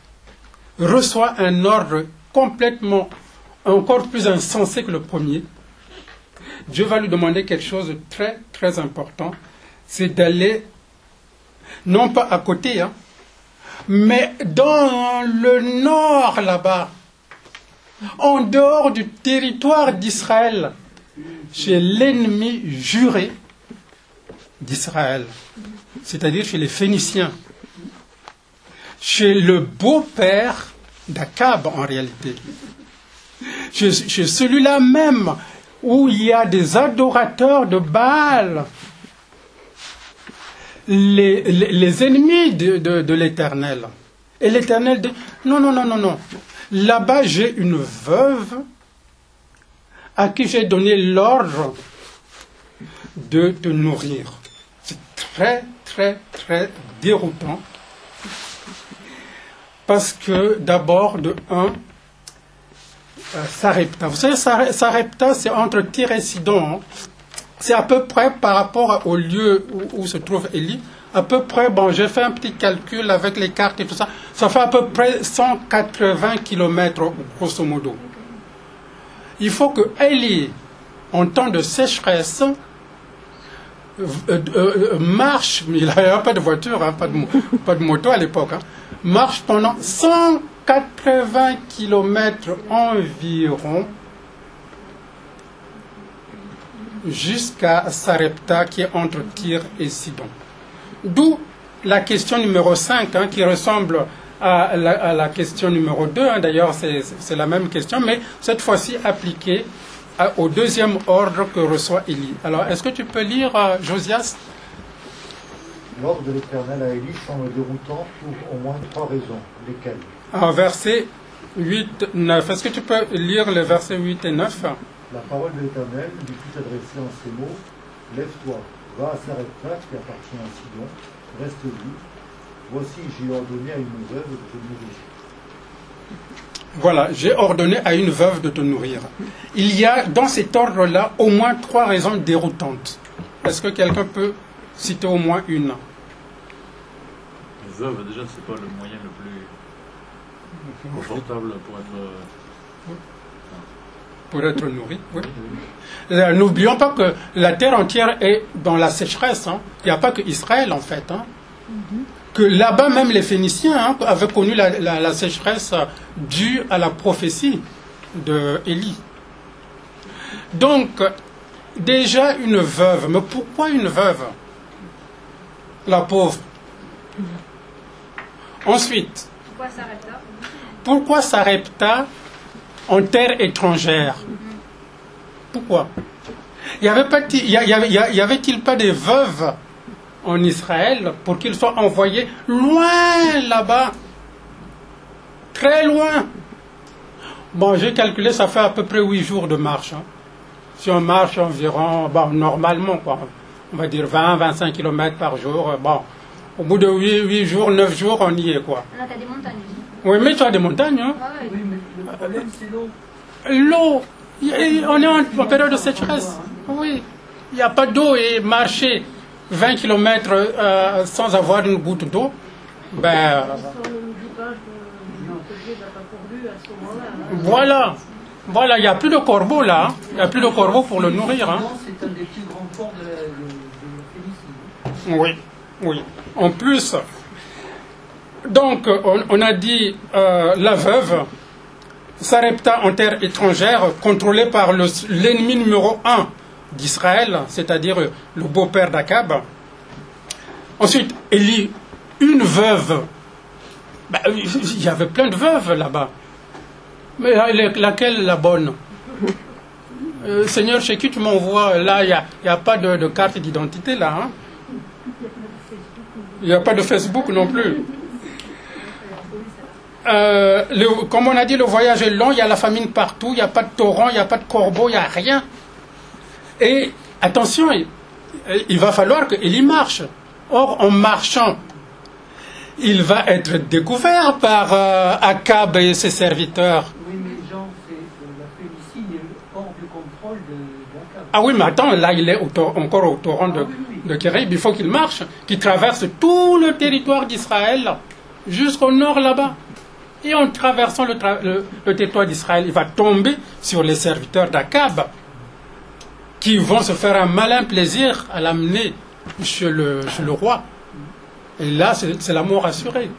reçoit un ordre complètement, encore plus insensé que le premier. Dieu va lui demander quelque chose de très, très important, c'est d'aller, non pas à côté, hein, mais dans le nord là-bas, en dehors du territoire d'Israël, chez l'ennemi juré d'Israël, c'est-à-dire chez les Phéniciens, chez le beau-père d'Akab en réalité, chez, chez celui-là même où il y a des adorateurs de Baal, les, les, les ennemis de, de, de l'Éternel. Et l'Éternel dit, non, non, non, non, non, là-bas j'ai une veuve à qui j'ai donné l'ordre de te nourrir. C'est très, très, très déroutant. Parce que d'abord, de un, euh, Sarepta. Vous savez, Sarepta, c'est entre Tyr et Sidon. Hein. C'est à peu près par rapport au lieu où, où se trouve Élie. À peu près, bon, j'ai fait un petit calcul avec les cartes et tout ça. Ça fait à peu près cent quatre-vingts kilomètres, grosso modo. Il faut que Élie, en temps de sécheresse, euh, euh, marche, il n'y avait pas de voiture, hein, pas, de, pas de moto à l'époque, hein, marche pendant cent quatre-vingts kilomètres environ jusqu'à Sarepta qui est entre Tyr et Sidon. D'où la question numéro cinq hein, qui ressemble à la, à la question numéro deux. Hein, d'ailleurs, c'est, c'est la même question, mais cette fois-ci appliquée à, au deuxième ordre que reçoit Élie. Alors, est-ce que tu peux lire, euh, Josias ? L'ordre de l'Éternel à Élie semble déroutant pour au moins trois raisons. Lesquelles ? En versets huit, neuf. Est-ce que tu peux lire les versets huit et neuf ? La parole de l'Éternel lui fut adressée en ces mots. Lève-toi, va à Sarepta qui appartient à Sidon, reste libre. Voici, j'ai ordonné à une veuve de te nourrir. Voilà, j'ai ordonné à une veuve de te nourrir. Il y a dans cet ordre-là au moins trois raisons déroutantes. Est-ce que quelqu'un peut citer au moins une ? veuve, déjà, c'est pas le moyen le plus confortable pour être. Pour être nourri, oui. Euh, N'oublions pas que la terre entière est dans la sécheresse. Hein. Il n'y a pas que Israël, en fait. Hein. Mm-hmm. Que là-bas, même les Phéniciens hein, avaient connu la, la, la sécheresse due à la prophétie d'Élie. Donc, déjà une veuve. Mais pourquoi une veuve? La pauvre. Ensuite, pourquoi Sarepta? Pourquoi Sarepta en terre étrangère? Pourquoi? Il y avait pas, il y avait, y avait-il pas des veuves en Israël pour qu'ils soient envoyés loin là-bas, très loin? Bon, j'ai calculé, ça fait à peu près huit jours de marche. Hein. Si on marche environ, bon, normalement, quoi, on va dire vingt à vingt-cinq kilomètres par jour, bon, au bout de huit jours, neuf jours, on y est, quoi. Là, tu as des montagnes. Oui, mais tu as des montagnes. Hein. Ah, ouais. Oui, mais le problème, c'est l'eau. L'eau, on est en, en période de sécheresse. Oui, il n'y a pas d'eau et marcher vingt kilomètres euh, sans avoir une goutte d'eau, ben. Voilà, voilà, il n'y a plus de corbeau là. Il n'y a plus de corbeau pour le nourrir. Hein. C'est un des plus grands ports de, de, de Phénicie. Oui, oui. En plus, donc, on, on a dit euh, la veuve, Sarepta en terre étrangère, contrôlée par le, l'ennemi numéro un d'Israël, c'est-à-dire le beau-père d'Akab. Ensuite, Élie, une veuve. Ben, il y avait plein de veuves là-bas. Mais laquelle la bonne? euh, Seigneur, chez qui tu m'envoies? Là, il n'y a, a pas de, de carte d'identité, là. Hein? Il n'y a pas de Facebook non plus. Euh, le, comme on a dit, le voyage est long, il y a la famine partout, il n'y a pas de torrent, il n'y a pas de corbeau, il n'y a rien. Et attention, il, il va falloir qu'il y marche. Or, en marchant, il va être découvert par euh, Akab et ses serviteurs. Oui, mais Jean, c'est, la Phénicie est hors du contrôle d'Akab. Ah oui, mais attends, là, il est au tor- encore au torrent de, ah, oui, oui. de Kérib. Il faut qu'il marche, qu'il traverse tout le territoire d'Israël jusqu'au nord là-bas. Et en traversant le, tra- le, le territoire d'Israël, il va tomber sur les serviteurs d'Akab qui vont se faire un malin plaisir à l'amener chez le, chez le roi. Et là, c'est, c'est la mort assurée.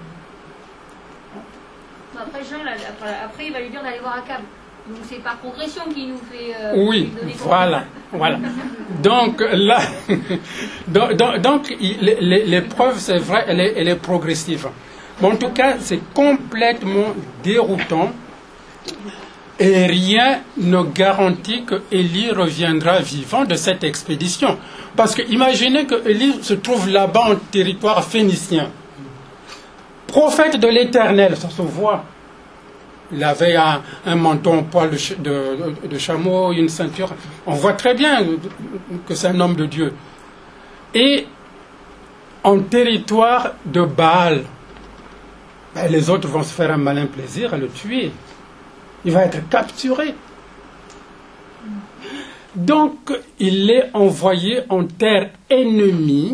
Après, Jean, là, après, après, il va lui dire d'aller voir Akab. Donc, c'est par progression qu'il nous fait. Euh, oui, voilà, voilà. Donc, là, donc, donc, donc il, l'épreuve, c'est vrai, elle est, elle est progressive. Bon, en tout cas, c'est complètement déroutant. Et rien ne garantit que Élie reviendra vivant de cette expédition. Parce que imaginez que Élie se trouve là-bas en territoire phénicien. Prophète de l'Éternel, ça se voit. Il avait un, un menton en poil de, de, de chameau, une ceinture. On voit très bien que c'est un homme de Dieu. Et en territoire de Baal, ben les autres vont se faire un malin plaisir à le tuer. Il va être capturé. Donc, il est envoyé en terre ennemie,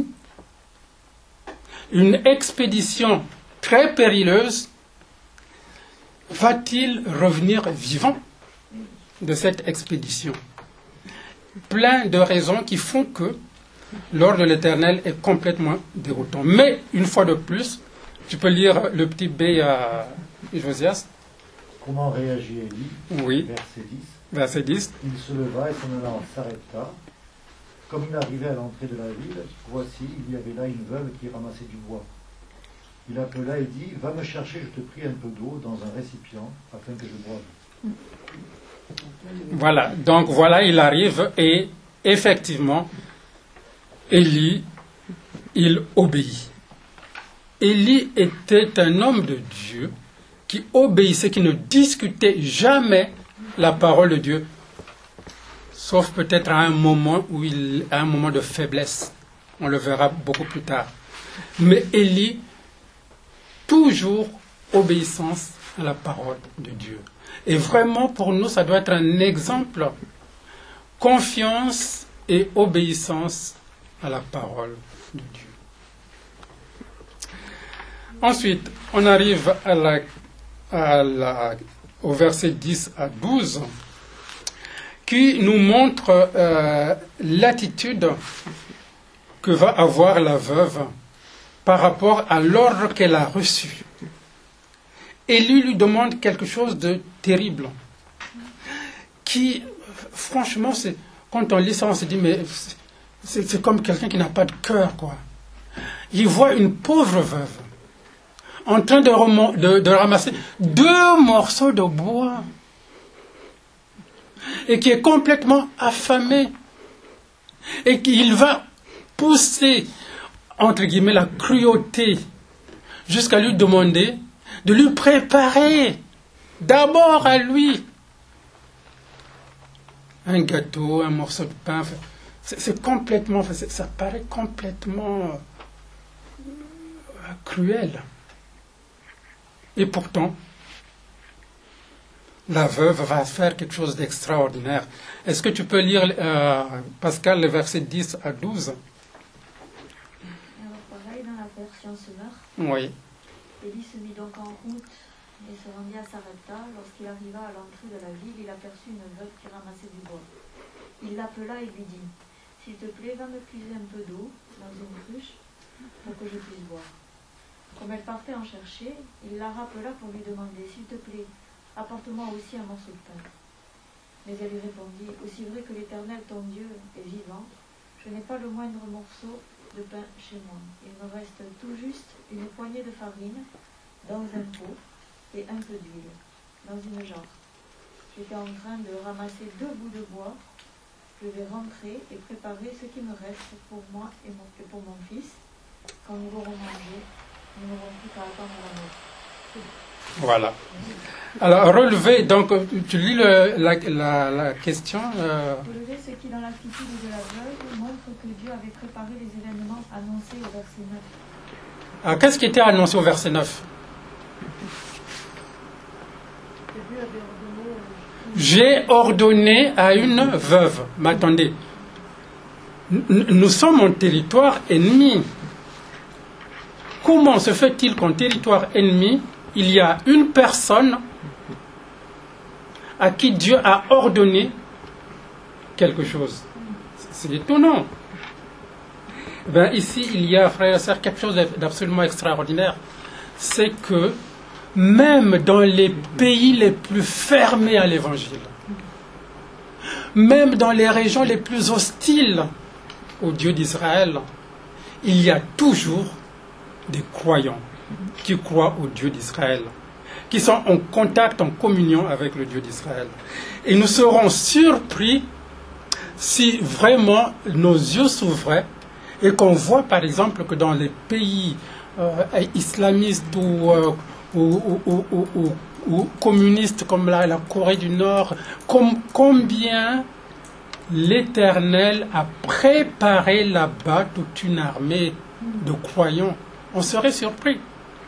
une expédition très périlleuse. Va-t-il revenir vivant de cette expédition? Plein de raisons qui font que l'ordre de l'Éternel est complètement déroutant. Mais, une fois de plus, tu peux lire le petit B à Josias. Comment réagit Élie? Oui. Verset dix. Verset dix. Il se leva et s'en alla en Sarepta. Comme il arrivait à l'entrée de la ville, voici, il y avait là une veuve qui ramassait du bois. Il appela et dit, va me chercher, je te prie, un peu d'eau dans un récipient, afin que je boive. Voilà, donc voilà, il arrive et effectivement, Élie, il obéit. Élie était un homme de Dieu qui obéissait, qui ne discutait jamais la parole de Dieu, sauf peut-être à un moment où il, à un moment de faiblesse. On le verra beaucoup plus tard. Mais Élie, toujours obéissance à la parole de Dieu. Et vraiment, pour nous, ça doit être un exemple. Confiance et obéissance à la parole de Dieu. Ensuite, on arrive à la, à la, au verset dix à douze, qui nous montre euh, l'attitude que va avoir la veuve par rapport à l'ordre qu'elle a reçu. Élie lui demande quelque chose de terrible, qui, franchement, c'est, quand on lit ça, on se dit, mais c'est, c'est comme quelqu'un qui n'a pas de cœur, quoi. Il voit une pauvre veuve en train de, rem- de, de ramasser deux morceaux de bois et qui est complètement affamée et qu'il va pousser, entre guillemets, la cruauté jusqu'à lui demander de lui préparer d'abord à lui un gâteau, un morceau de pain. C'est, c'est complètement, c'est, ça paraît complètement euh, cruel. Et pourtant, la veuve va faire quelque chose d'extraordinaire. Est-ce que tu peux lire, euh, Pascal, les versets dix à douze? Alors pareil, dans la version Semeur, Oui. Élie se mit donc en route et se rendit à Sarepta. Lorsqu'il arriva à l'entrée de la ville, il aperçut une veuve qui ramassait du bois. Il l'appela et lui dit, « S'il te plaît, va me puiser un peu d'eau dans une cruche pour que je puisse boire. » Comme elle partait en chercher, il la rappela pour lui demander, « S'il te plaît, apporte-moi aussi un morceau de pain. » Mais elle lui répondit, « Aussi vrai que l'Éternel, ton Dieu, est vivant, je n'ai pas le moindre morceau de pain chez moi. Il me reste tout juste une poignée de farine dans un pot et un peu d'huile dans une jarre. J'étais en train de ramasser deux bouts de bois. Je vais rentrer et préparer ce qui me reste pour moi et, mon, et pour mon fils. Quand nous aurons mangé, nous n'aurons plus qu'à attendre la mort. » Voilà. Alors, relever, donc, tu lis le, la, la, la question. Euh... Relever ce qui, dans l'attitude de la veuve, montre que Dieu avait préparé les événements annoncés au verset neuf. Alors, qu'est-ce qui était annoncé au verset neuf? J'ai ordonné à une veuve. Mais attendez, nous sommes en territoire ennemi. Comment se fait-il qu'en territoire ennemi, il y a une personne à qui Dieu a ordonné quelque chose? C'est étonnant. Ben, ici, il y a, frères et sœurs, quelque chose d'absolument extraordinaire. C'est que même dans les pays les plus fermés à l'évangile, même dans les régions les plus hostiles au Dieu d'Israël, il y a toujours des croyants qui croient au Dieu d'Israël, qui sont en contact, en communion avec le Dieu d'Israël. Et nous serons surpris si vraiment nos yeux s'ouvraient et qu'on voit par exemple que dans les pays euh, islamistes ou, euh, ou, ou, ou, ou, ou communistes comme la, la Corée du Nord, com, combien l'Éternel a préparé là-bas toute une armée de croyants. On serait surpris.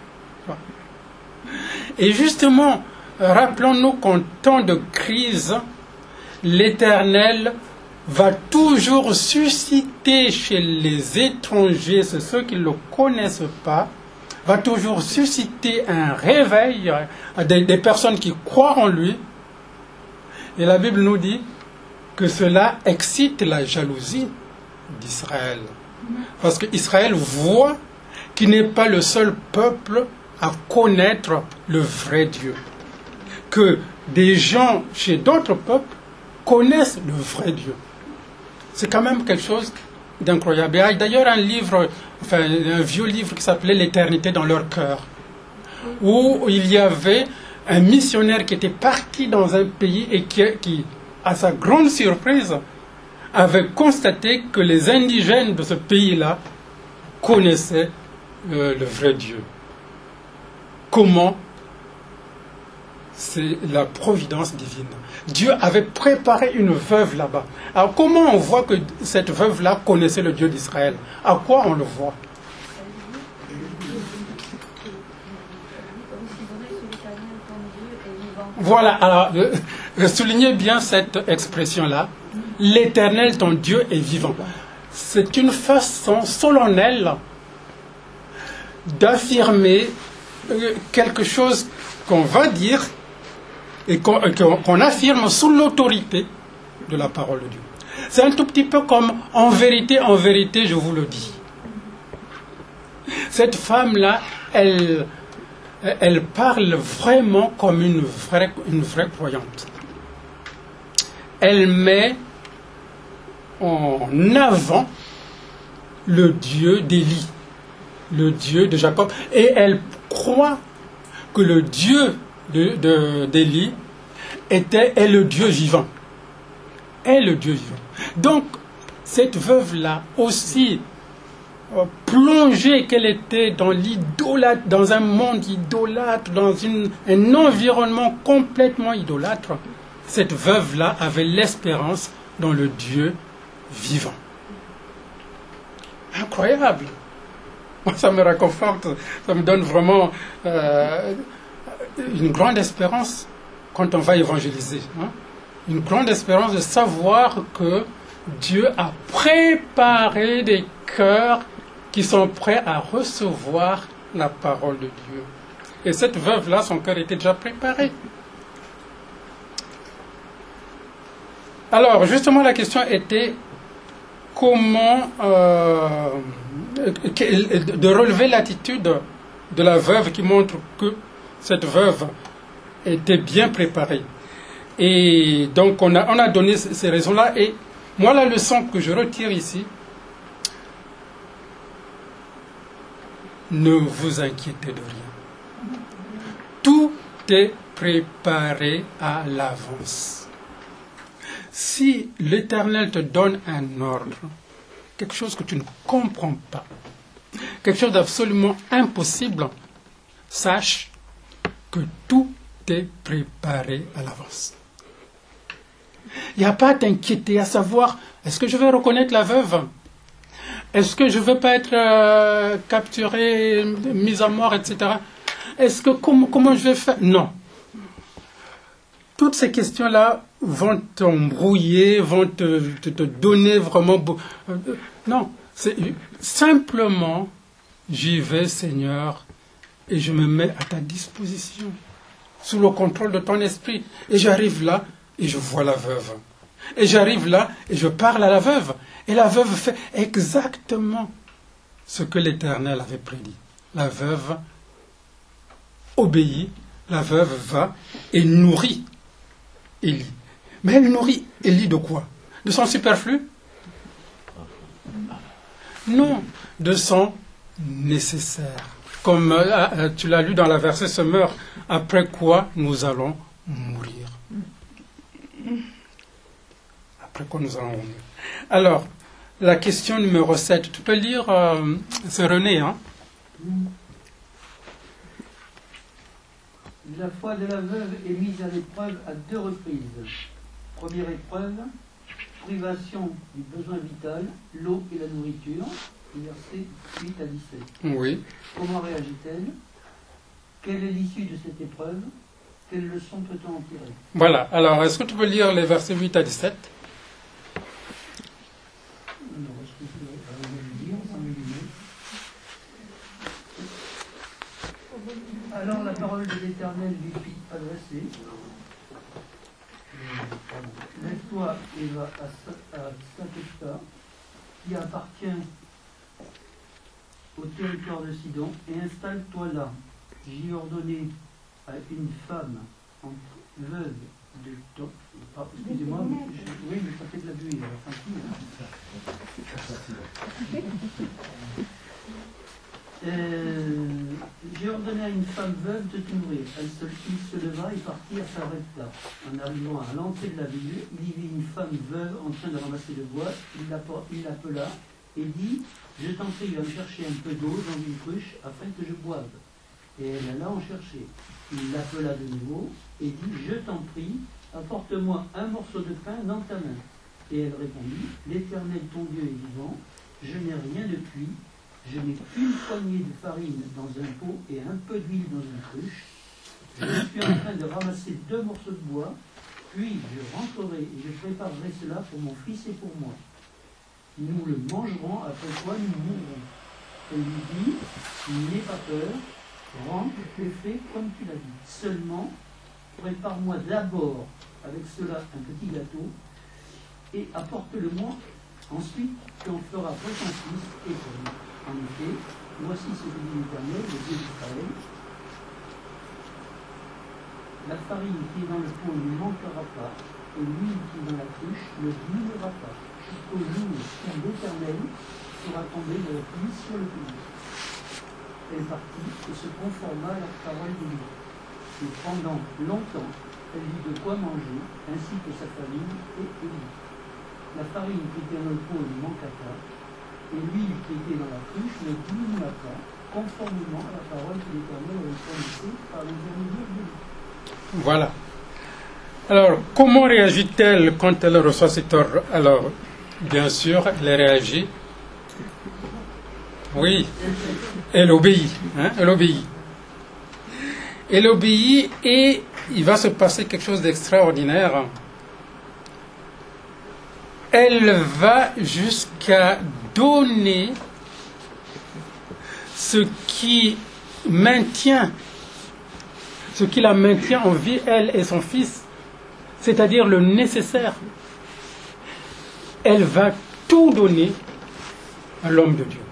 Et justement, rappelons-nous qu'en temps de crise, l'Éternel va toujours susciter chez les étrangers, ceux qui ne le connaissent pas, va toujours susciter un réveil des, des personnes qui croient en lui. Et la Bible nous dit que cela excite la jalousie d'Israël. Parce qu'Israël voit qu'il n'est pas le seul peuple à connaître le vrai Dieu. Que des gens chez d'autres peuples connaissent le vrai Dieu. C'est quand même quelque chose d'incroyable. Il y a d'ailleurs un livre, enfin un vieux livre qui s'appelait L'éternité dans leur cœur, où il y avait un missionnaire qui était parti dans un pays et qui, qui à sa grande surprise, avait constaté que les indigènes de ce pays-là connaissaient le, le vrai Dieu. Comment? C'est la providence divine. Dieu avait préparé une veuve là-bas. Alors comment on voit que cette veuve-là connaissait le Dieu d'Israël? À quoi on le voit? Voilà, alors euh, soulignez bien cette expression-là. L'Éternel, ton Dieu, est vivant. C'est une façon solennelle d'affirmer quelque chose qu'on va dire et qu'on, qu'on affirme sous l'autorité de la parole de Dieu. C'est un tout petit peu comme en vérité, en vérité, je vous le dis. Cette femme-là, elle, elle parle vraiment comme une vraie, une vraie croyante. Elle met en avant le Dieu d'Élie, le Dieu de Jacob, et elle croit que le Dieu de, de, d'Élie était, est le Dieu vivant. Est le Dieu vivant. Donc, cette veuve-là aussi, euh, plongée qu'elle était dans l'idolâtre, dans un monde idolâtre, dans une, un environnement complètement idolâtre, cette veuve-là avait l'espérance dans le Dieu vivant. Incroyable. Moi, ça me réconforte, ça me donne vraiment euh, une grande espérance quand on va évangéliser. Hein? Une grande espérance de savoir que Dieu a préparé des cœurs qui sont prêts à recevoir la parole de Dieu. Et cette veuve-là, son cœur était déjà préparé. Alors, justement, la question était comment euh, de relever l'attitude de la veuve qui montre que cette veuve était bien préparée. Et donc, on a, on a donné ces raisons-là. Et moi, la leçon que je retire ici, ne vous inquiétez de rien. Tout est préparé à l'avance. Si l'Éternel te donne un ordre, quelque chose que tu ne comprends pas, quelque chose d'absolument impossible, sache que tout est préparé à l'avance. Il n'y a pas à t'inquiéter, à savoir, est-ce que je vais reconnaître la veuve? Est-ce que je ne vais pas être euh, capturé, mis à mort, et cetera. Est-ce que, comment, comment je vais faire? Non. Toutes ces questions-là vont t'embrouiller, vont te, te, te donner vraiment... Non, c'est simplement, j'y vais, Seigneur, et je me mets à ta disposition, sous le contrôle de ton esprit. Et j'arrive là, et je vois la veuve. Et j'arrive là, et je parle à la veuve. Et la veuve fait exactement ce que l'Éternel avait prédit. La veuve obéit, la veuve va et nourrit Élie. Mais elle nourrit Élie de quoi? De son superflu? Non, de son nécessaire. Comme euh, tu l'as lu dans la verset semeur, après quoi nous allons mourir. Après quoi nous allons mourir. Alors, la question numéro sept, tu peux lire, euh, c'est René, hein? La foi de la veuve est mise à l'épreuve à deux reprises. Première épreuve, privation du besoin vital, l'eau et la nourriture, versets huit à dix-sept. Oui. Comment réagit-elle? Quelle est l'issue de cette épreuve? Quelle leçon peut-on en tirer? Voilà, alors est-ce que tu peux lire les versets huit à dix-sept? Alors, est-ce que je vais le lire sans les lunettes? Alors la parole de l'Éternel lui fit adresser. Lève-toi et va à Sarepta, qui appartient au territoire de Sidon, et installe-toi là. J'y ai ordonné à une femme veuve de Top. Ah, excusez-moi, je, oui, mais ça fait de la buée. Enfin, Euh, j'ai ordonné à une femme veuve de te nourrir. Elle se, il se leva et partit à Sarepta. En arrivant à l'entrée de la ville, il y vit une femme veuve en train de ramasser le bois. Il l'appela et dit: je t'en prie, va me chercher un peu d'eau dans une cruche afin que je boive. Et elle alla en chercher. Il l'appela de nouveau et dit: je t'en prie, apporte-moi un morceau de pain dans ta main. Et elle répondit: l'Éternel ton Dieu est vivant, je n'ai rien de cuit. Je n'ai qu'une poignée de farine dans un pot et un peu d'huile dans une cruche. Je suis en train de ramasser deux morceaux de bois, puis je rentrerai et je préparerai cela pour mon fils et pour moi. Nous le mangerons, après quoi nous mourrons. Elle lui dit, n'aie pas peur, rentre et fais comme tu l'as dit. Seulement, prépare-moi d'abord avec cela un petit gâteau et apporte-le-moi. Ensuite, tu en feras pour ton fils et pour lui. En effet, voici ce que dit l'Éternel, le Dieu d'Israël. La farine qui est dans le pot ne manquera pas, et l'huile qui est dans la cruche ne diminuera pas, jusqu'au jour où l'Éternel sera tombé de la pluie sur le pays. Elle partit et se conforma à la parole de Dieu. Et pendant longtemps, elle eut de quoi manger, ainsi que sa famille et Élie. La farine qui était dans le pot ne manqua pas, et l'huile qui était dans la cruche ne diminua pas, conformément à la parole que l'Éternel avait prononcée par l'intermédiaire de Dieu. Voilà. Alors, comment réagit-elle quand elle reçoit cet ordre? Alors, bien sûr, elle réagit. Oui, elle obéit. Hein? Elle obéit. Elle obéit et il va se passer quelque chose d'extraordinaire. Elle va jusqu'à donner ce qui maintient, ce qui la maintient en vie, elle et son fils, c'est-à-dire le nécessaire. Elle va tout donner à l'homme de Dieu.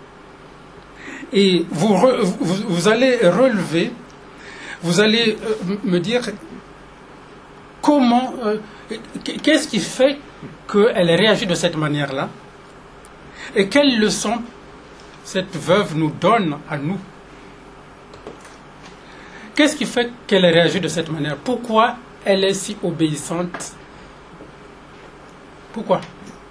Et vous, vous, vous allez relever, vous allez me dire comment, euh, qu'est-ce qui fait qu'elle réagit de cette manière-là et quelle leçon cette veuve nous donne à nous. Qu'est-ce qui fait qu'elle réagit de cette manière? Pourquoi elle est si obéissante? Pourquoi?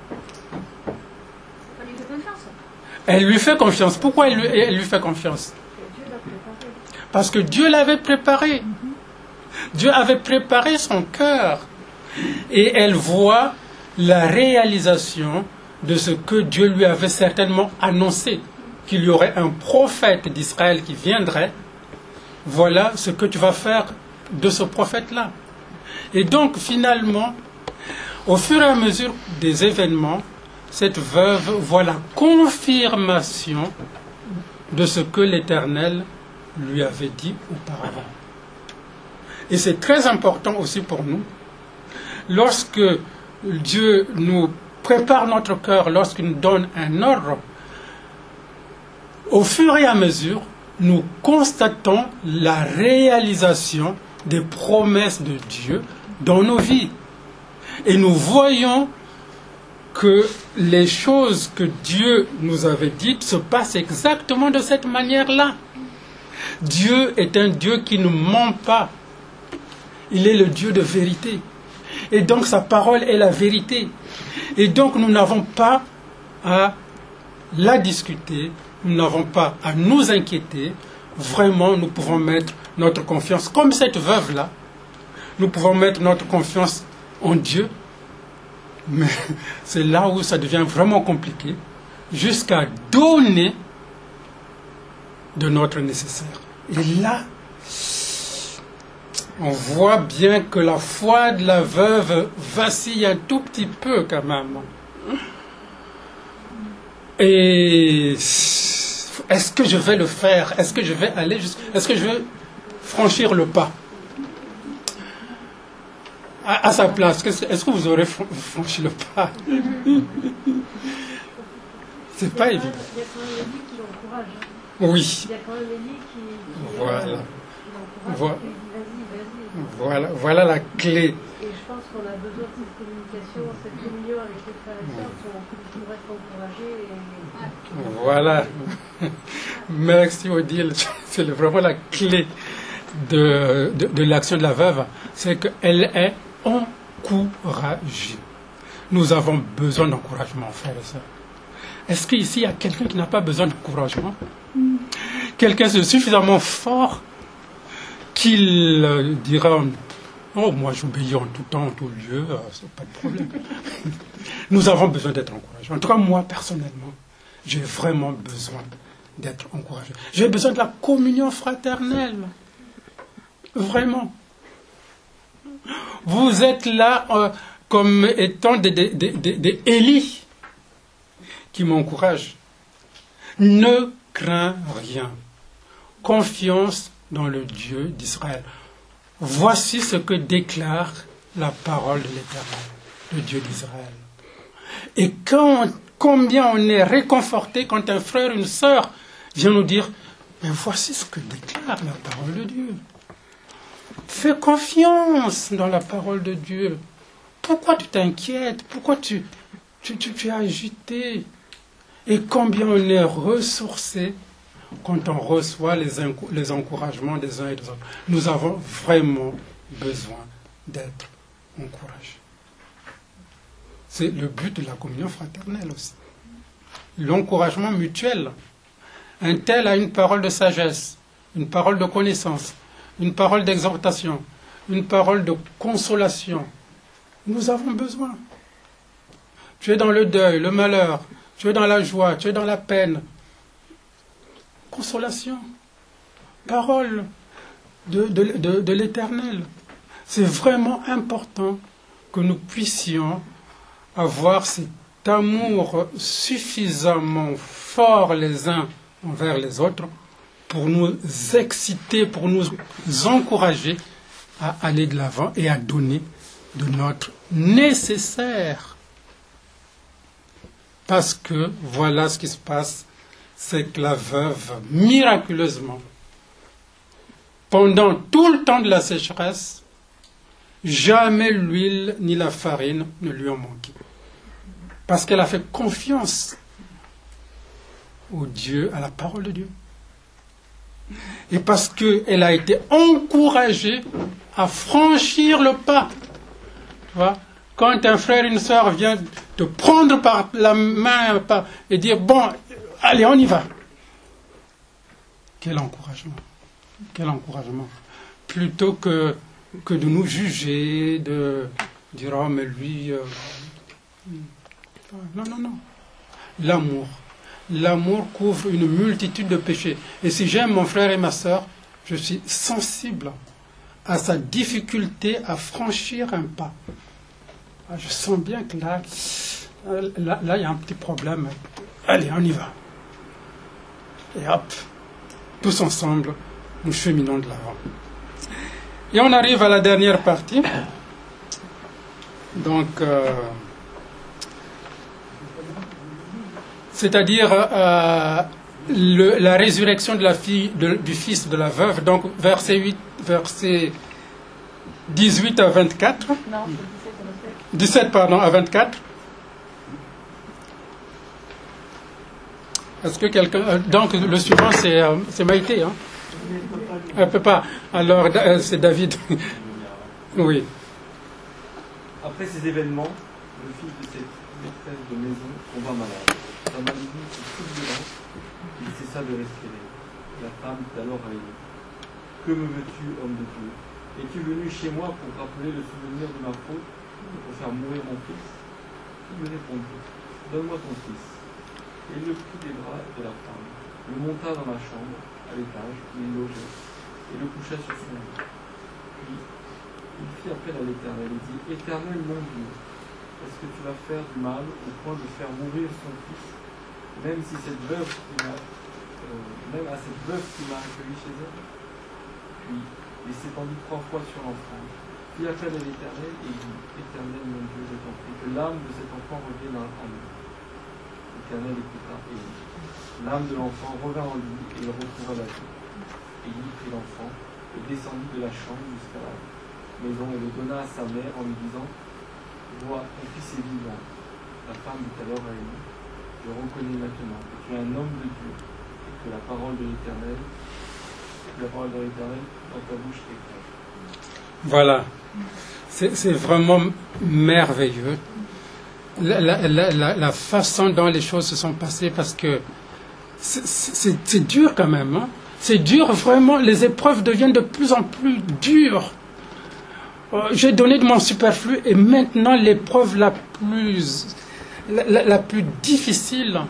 Elle lui fait confiance. Elle lui fait confiance. Pourquoi elle lui, elle lui fait confiance? Parce que Dieu l'avait préparé. Dieu avait préparé son cœur. Et elle voit la réalisation de ce que Dieu lui avait certainement annoncé, qu'il y aurait un prophète d'Israël qui viendrait. Voilà ce que tu vas faire de ce prophète-là. Et donc, finalement, au fur et à mesure des événements, cette veuve voit la confirmation de ce que l'Éternel lui avait dit auparavant. Et c'est très important aussi pour nous, lorsque Dieu nous prépare notre cœur, lorsqu'il nous donne un ordre, au fur et à mesure, nous constatons la réalisation des promesses de Dieu dans nos vies. Et nous voyons que les choses que Dieu nous avait dites se passent exactement de cette manière-là. Dieu est un Dieu qui ne ment pas. Il est le Dieu de vérité. Et donc sa parole est la vérité. Et donc nous n'avons pas à la discuter, nous n'avons pas à nous inquiéter. Vraiment, nous pouvons mettre notre confiance, comme cette veuve-là, nous pouvons mettre notre confiance en Dieu. Mais c'est là où ça devient vraiment compliqué, jusqu'à donner de notre nécessaire. Et là, on voit bien que la foi de la veuve vacille un tout petit peu quand même. Et est-ce que je vais le faire? Est-ce que je vais aller jusqu'à... Est-ce que je vais franchir le pas à, à sa place? Est-ce que vous aurez franchi le pas? C'est pas évident. Il y a quand même Élie qui l'encourage. Oui. Il y a quand même Élie qui, qui, voilà. qui l'encourage. Voilà. Qui lui dit vas-y, vas-y. Voilà, voilà la clé. Et je pense qu'on a besoin de cette communication, cette communion avec les frères et sœurs pour qu'on reste encouragés. Et... Voilà. Merci Odile. C'est vraiment la clé de, de, de l'action de la veuve. C'est qu'elle est encouragée. Nous avons besoin d'encouragement, frères et sœurs. Est-ce qu'ici il y a quelqu'un qui n'a pas besoin d'encouragement? Quelqu'un de suffisamment fort qu'il euh, dira « Oh, moi j'obéis en tout temps, en tout lieu, euh, c'est pas de problème. » Nous avons besoin d'être encouragés. En tout cas, moi, personnellement, j'ai vraiment besoin d'être encouragé. J'ai besoin de la communion fraternelle. Vraiment. Vous êtes là euh, comme étant des, des, des, des, des Élie qui m'encouragent. Ne crains rien. Confiance dans le Dieu d'Israël. Voici ce que déclare la parole de l'Éternel, le Dieu d'Israël. Et quand, combien on est réconforté quand un frère, une sœur vient nous dire, mais voici ce que déclare la parole de Dieu. Fais confiance dans la parole de Dieu. Pourquoi tu t'inquiètes? Pourquoi tu, tu, tu, tu es agité? Et combien on est ressourcé quand on reçoit les, les encouragements des uns et des autres. Nous avons vraiment besoin d'être encouragés. C'est le but de la communion fraternelle aussi. L'encouragement mutuel. Un tel a une parole de sagesse, une parole de connaissance, une parole d'exhortation, une parole de consolation. Nous avons besoin. Tu es dans le deuil, le malheur, tu es dans la joie, tu es dans la peine. Consolation, parole de, de, de, de l'Éternel. C'est vraiment important que nous puissions avoir cet amour suffisamment fort les uns envers les autres pour nous exciter, pour nous encourager à aller de l'avant et à donner de notre nécessaire. Parce que voilà ce qui se passe, c'est que la veuve, miraculeusement, pendant tout le temps de la sécheresse, jamais l'huile ni la farine ne lui ont manqué. Parce qu'elle a fait confiance au Dieu, à la parole de Dieu. Et parce qu'elle a été encouragée à franchir le pas. Tu vois, quand un frère et une sœur viennent te prendre par la main et dire, bon, allez, on y va. Quel encouragement. Quel encouragement. Plutôt que, que de nous juger, de dire, oh, mais lui... Euh, non, non, non. L'amour. L'amour couvre une multitude de péchés. Et si j'aime mon frère et ma sœur, je suis sensible à sa difficulté à franchir un pas. Je sens bien que là, là, là, il y a un petit problème. Allez, on y va. Et hop, tous ensemble, nous cheminons de l'avant. Et on arrive à la dernière partie. Donc, euh, c'est-à-dire euh, le, la résurrection de la fille, de, du fils de la veuve, donc verset huit, verset dix-huit à vingt-quatre. Non, dix-sept, pardon, à vingt-quatre. Est-ce que quelqu'un... Euh, donc, le suivant, c'est, euh, c'est Maïté, hein? Elle ne peut pas. Alors, euh, c'est David. Oui. Après ces événements, le fils de cette maîtresse de maison tomba malade. Sa maladie fut si violente qu'il cessa de respirer. La femme dit alors à Élie, que me veux-tu, homme de Dieu? Es-tu venu chez moi pour rappeler le souvenir de ma faute et pour faire mourir mon fils? Il me répondit, donne-moi ton fils. Et il le prit des bras de la femme, le monta dans la chambre, à l'étage, où il logeait, et le coucha sur son lit. Puis, il fit appel à l'Éternel et dit, Éternel mon Dieu, est-ce que tu vas faire du mal au point de faire mourir son fils, même si cette veuve qui m'a, euh, même à cette veuve qui m'a accueilli chez elle? Puis, il s'étendit trois fois sur l'enfant, fit appel à l'Éternel et dit, Éternel mon Dieu, je t'en prie, que l'âme de cet enfant revienne à lui. L'Éternel écouta Élie. L'âme de l'enfant revint en lui et il retrouva la vie. Élie prit l'enfant et descendit de la chambre jusqu'à la maison et le donna à sa mère en lui disant, vois, ton fils est vivant. La femme dit alors à Élie, je reconnais maintenant que tu es un homme de Dieu et que la parole de l'Éternel, la parole de l'Éternel dans ta bouche est vraie. Voilà. C'est, c'est vraiment merveilleux. La, la, la, la, la façon dont les choses se sont passées, parce que c'est, c'est, c'est dur quand même. Hein? C'est dur, vraiment. Les épreuves deviennent de plus en plus dures. Euh, j'ai donné de mon superflu et maintenant l'épreuve la plus, la, la, la plus difficile,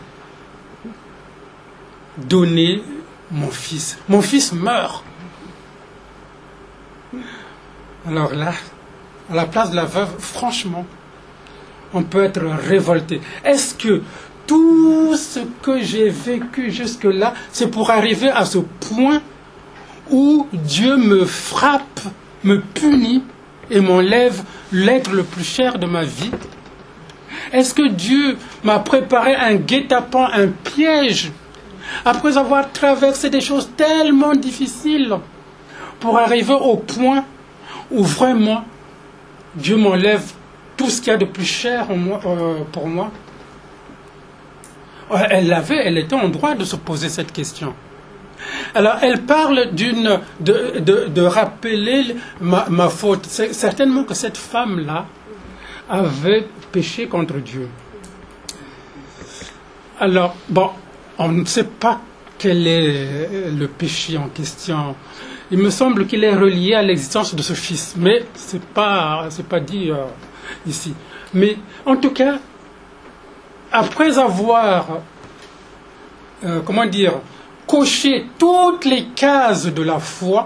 donner mon fils. Mon fils meurt. Alors là, à la place de la veuve, franchement, on peut être révolté. Est-ce que tout ce que j'ai vécu jusque-là, c'est pour arriver à ce point où Dieu me frappe, me punit et m'enlève l'être le plus cher de ma vie? Est-ce que Dieu m'a préparé un guet-apens, un piège, après avoir traversé des choses tellement difficiles, pour arriver au point où vraiment Dieu m'enlève tout ce qu'il y a de plus cher en moi, euh, pour moi? Elle l'avait, elle était en droit de se poser cette question. Alors, elle parle d'une, de, de, de rappeler ma, ma faute. C'est certainement que cette femme-là avait péché contre Dieu. Alors, bon, on ne sait pas quel est le péché en question. Il me semble qu'il est relié à l'existence de ce fils, mais c'est pas, c'est pas dit euh, ici. Mais en tout cas, après avoir, euh, comment dire, coché toutes les cases de la foi,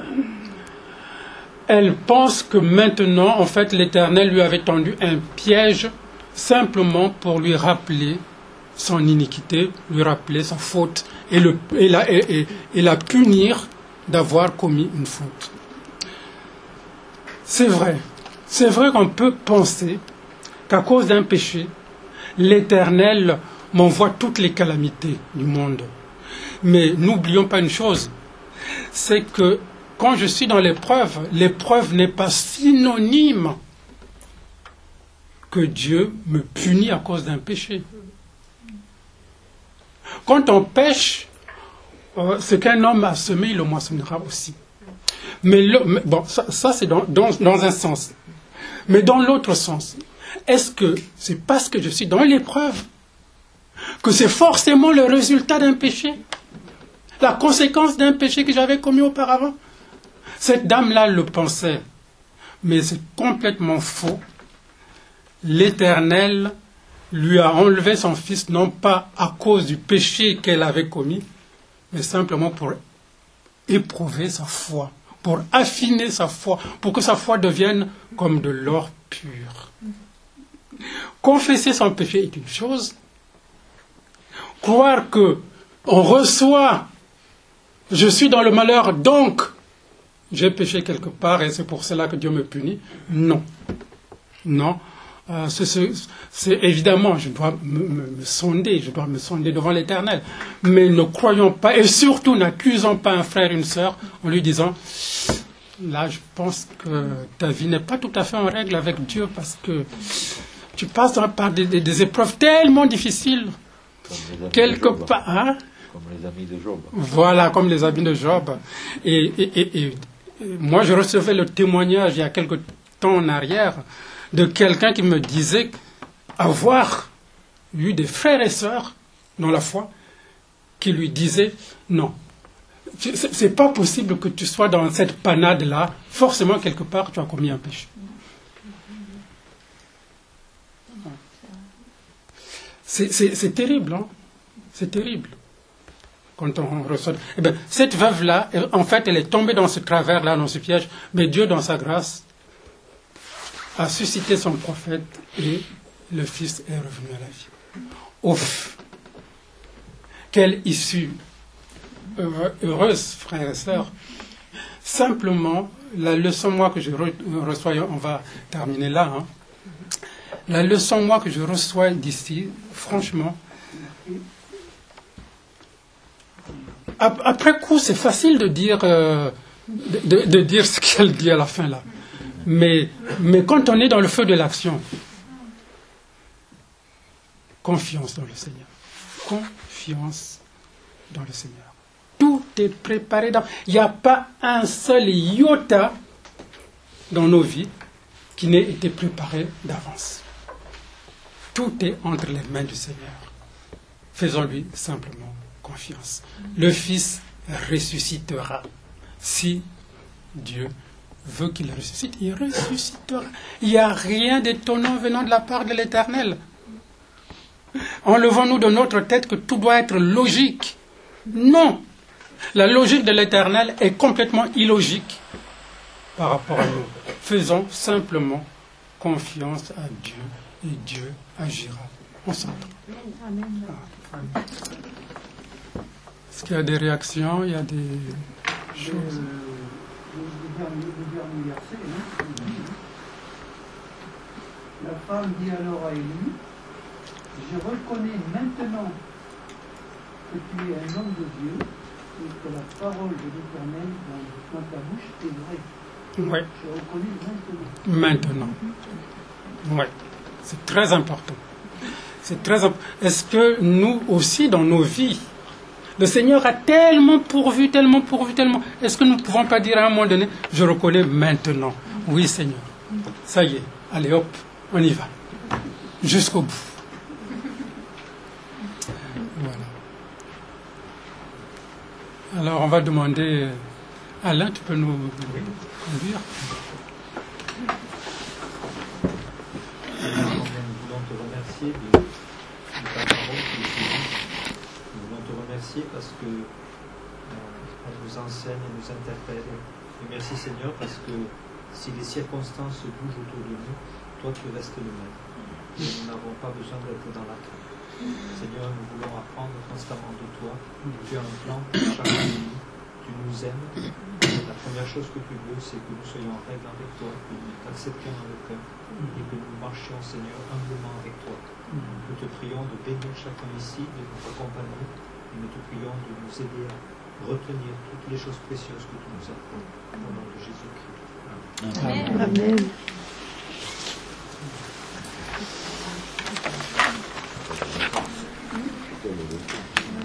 elle pense que maintenant, en fait, l'Éternel lui avait tendu un piège simplement pour lui rappeler son iniquité, lui rappeler sa faute et, le, et, la, et, et, et la punir d'avoir commis une faute. C'est vrai, c'est vrai qu'on peut penser qu'à cause d'un péché, l'Éternel m'envoie toutes les calamités du monde. Mais n'oublions pas une chose, c'est que quand je suis dans l'épreuve, l'épreuve n'est pas synonyme que Dieu me punit à cause d'un péché. Quand on pêche, euh, ce qu'un homme a semé, il le moissonnera aussi. Mais, le, mais bon, ça, ça c'est dans, dans, dans un sens. Mais dans l'autre sens, est-ce que c'est parce que je suis dans l'épreuve que c'est forcément le résultat d'un péché? La conséquence d'un péché que j'avais commis auparavant? Cette dame-là le pensait, mais c'est complètement faux. L'Éternel lui a enlevé son fils, non pas à cause du péché qu'elle avait commis, mais simplement pour éprouver sa foi, pour affiner sa foi, pour que sa foi devienne comme de l'or pur. Confesser son péché est une chose. Croire que on reçoit, je suis dans le malheur, donc j'ai péché quelque part et c'est pour cela que Dieu me punit. Non. Non. Euh, c'est, c'est, c'est évidemment, je dois me, me, me sonder, je dois me sonder devant l'Éternel. Mais ne croyons pas, et surtout n'accusons pas un frère, une sœur, en lui disant, là, je pense que ta vie n'est pas tout à fait en règle avec Dieu parce que tu passes par des, des, des épreuves tellement difficiles. Quelque part, hein? Comme les amis de Job. Voilà, comme les amis de Job. Et, et, et, et moi, je recevais le témoignage il y a quelque temps en arrière de quelqu'un qui me disait avoir eu des frères et sœurs dans la foi qui lui disaient non, c'est, c'est pas possible que tu sois dans cette panade-là, forcément quelque part tu as commis un péché. C'est, c'est, c'est terrible, hein? C'est terrible. Quand on reçoit... Eh bien, cette veuve-là, en fait, elle est tombée dans ce travers-là, dans ce piège, mais Dieu, dans sa grâce, a suscité son prophète et le fils est revenu à la vie. Ouf! Quelle issue heureuse, frères et sœurs. Simplement, la leçon, moi, que je re- reçois, on va terminer là, hein. La leçon, moi, que je reçois d'ici, franchement, après coup, c'est facile de dire, euh, de, de dire ce qu'elle dit à la fin, là. Mais, mais quand on est dans le feu de l'action, confiance dans le Seigneur. Confiance dans le Seigneur. Tout est préparé. Dans... Il n'y a pas un seul iota dans nos vies qui n'ait été préparé d'avance. Tout est entre les mains du Seigneur. Faisons-lui simplement confiance. Le Fils ressuscitera. Si Dieu veut qu'il ressuscite, il ressuscitera. Il n'y a rien d'étonnant venant de la part de l'Éternel. Enlevons-nous de notre tête que tout doit être logique. Non. La logique de l'Éternel est complètement illogique par rapport à nous. Faisons simplement confiance à Dieu et Dieu agira. On s'entend. Amen. Ah, est-ce qu'il y a des réactions? Il y a des choses. Le, le, dernier, le dernier verset, hein, il dit, hein. La femme dit alors à Élie, je reconnais maintenant que tu es un homme de Dieu et que la parole de l'Éternel dans, dans ta bouche est vraie. Oui. Je reconnais maintenant. Maintenant. Oui. C'est très important. C'est très important. Est-ce que nous aussi, dans nos vies, le Seigneur a tellement pourvu, tellement pourvu, tellement... Est-ce que nous ne pouvons pas dire à un moment donné, je reconnais maintenant. Oui, Seigneur. Ça y est. Allez, hop, on y va. Jusqu'au bout. Voilà. Alors, on va demander... Alain, tu peux nous conduire? Nous voulons te remercier de, de ta parole qui est vivante. Nous voulons te remercier parce que euh, elle nous enseigne, elle nous interpelle. Et merci Seigneur parce que si les circonstances bougent autour de nous, toi tu restes le même. Et nous n'avons pas besoin d'être dans la crainte. Seigneur, nous voulons apprendre constamment de toi. Tu as un plan pour chacun de nous. Tu nous aimes. La première chose que tu veux, c'est que nous soyons en règle avec toi, que nous t'acceptions dans le cœur et que nous marchions, Seigneur, humblement avec toi. Nous te prions de bénir chacun ici, de nous accompagner, et nous te prions de nous aider à retenir toutes les choses précieuses que tu nous apprends. Au nom de Jésus-Christ. Amen. Amen.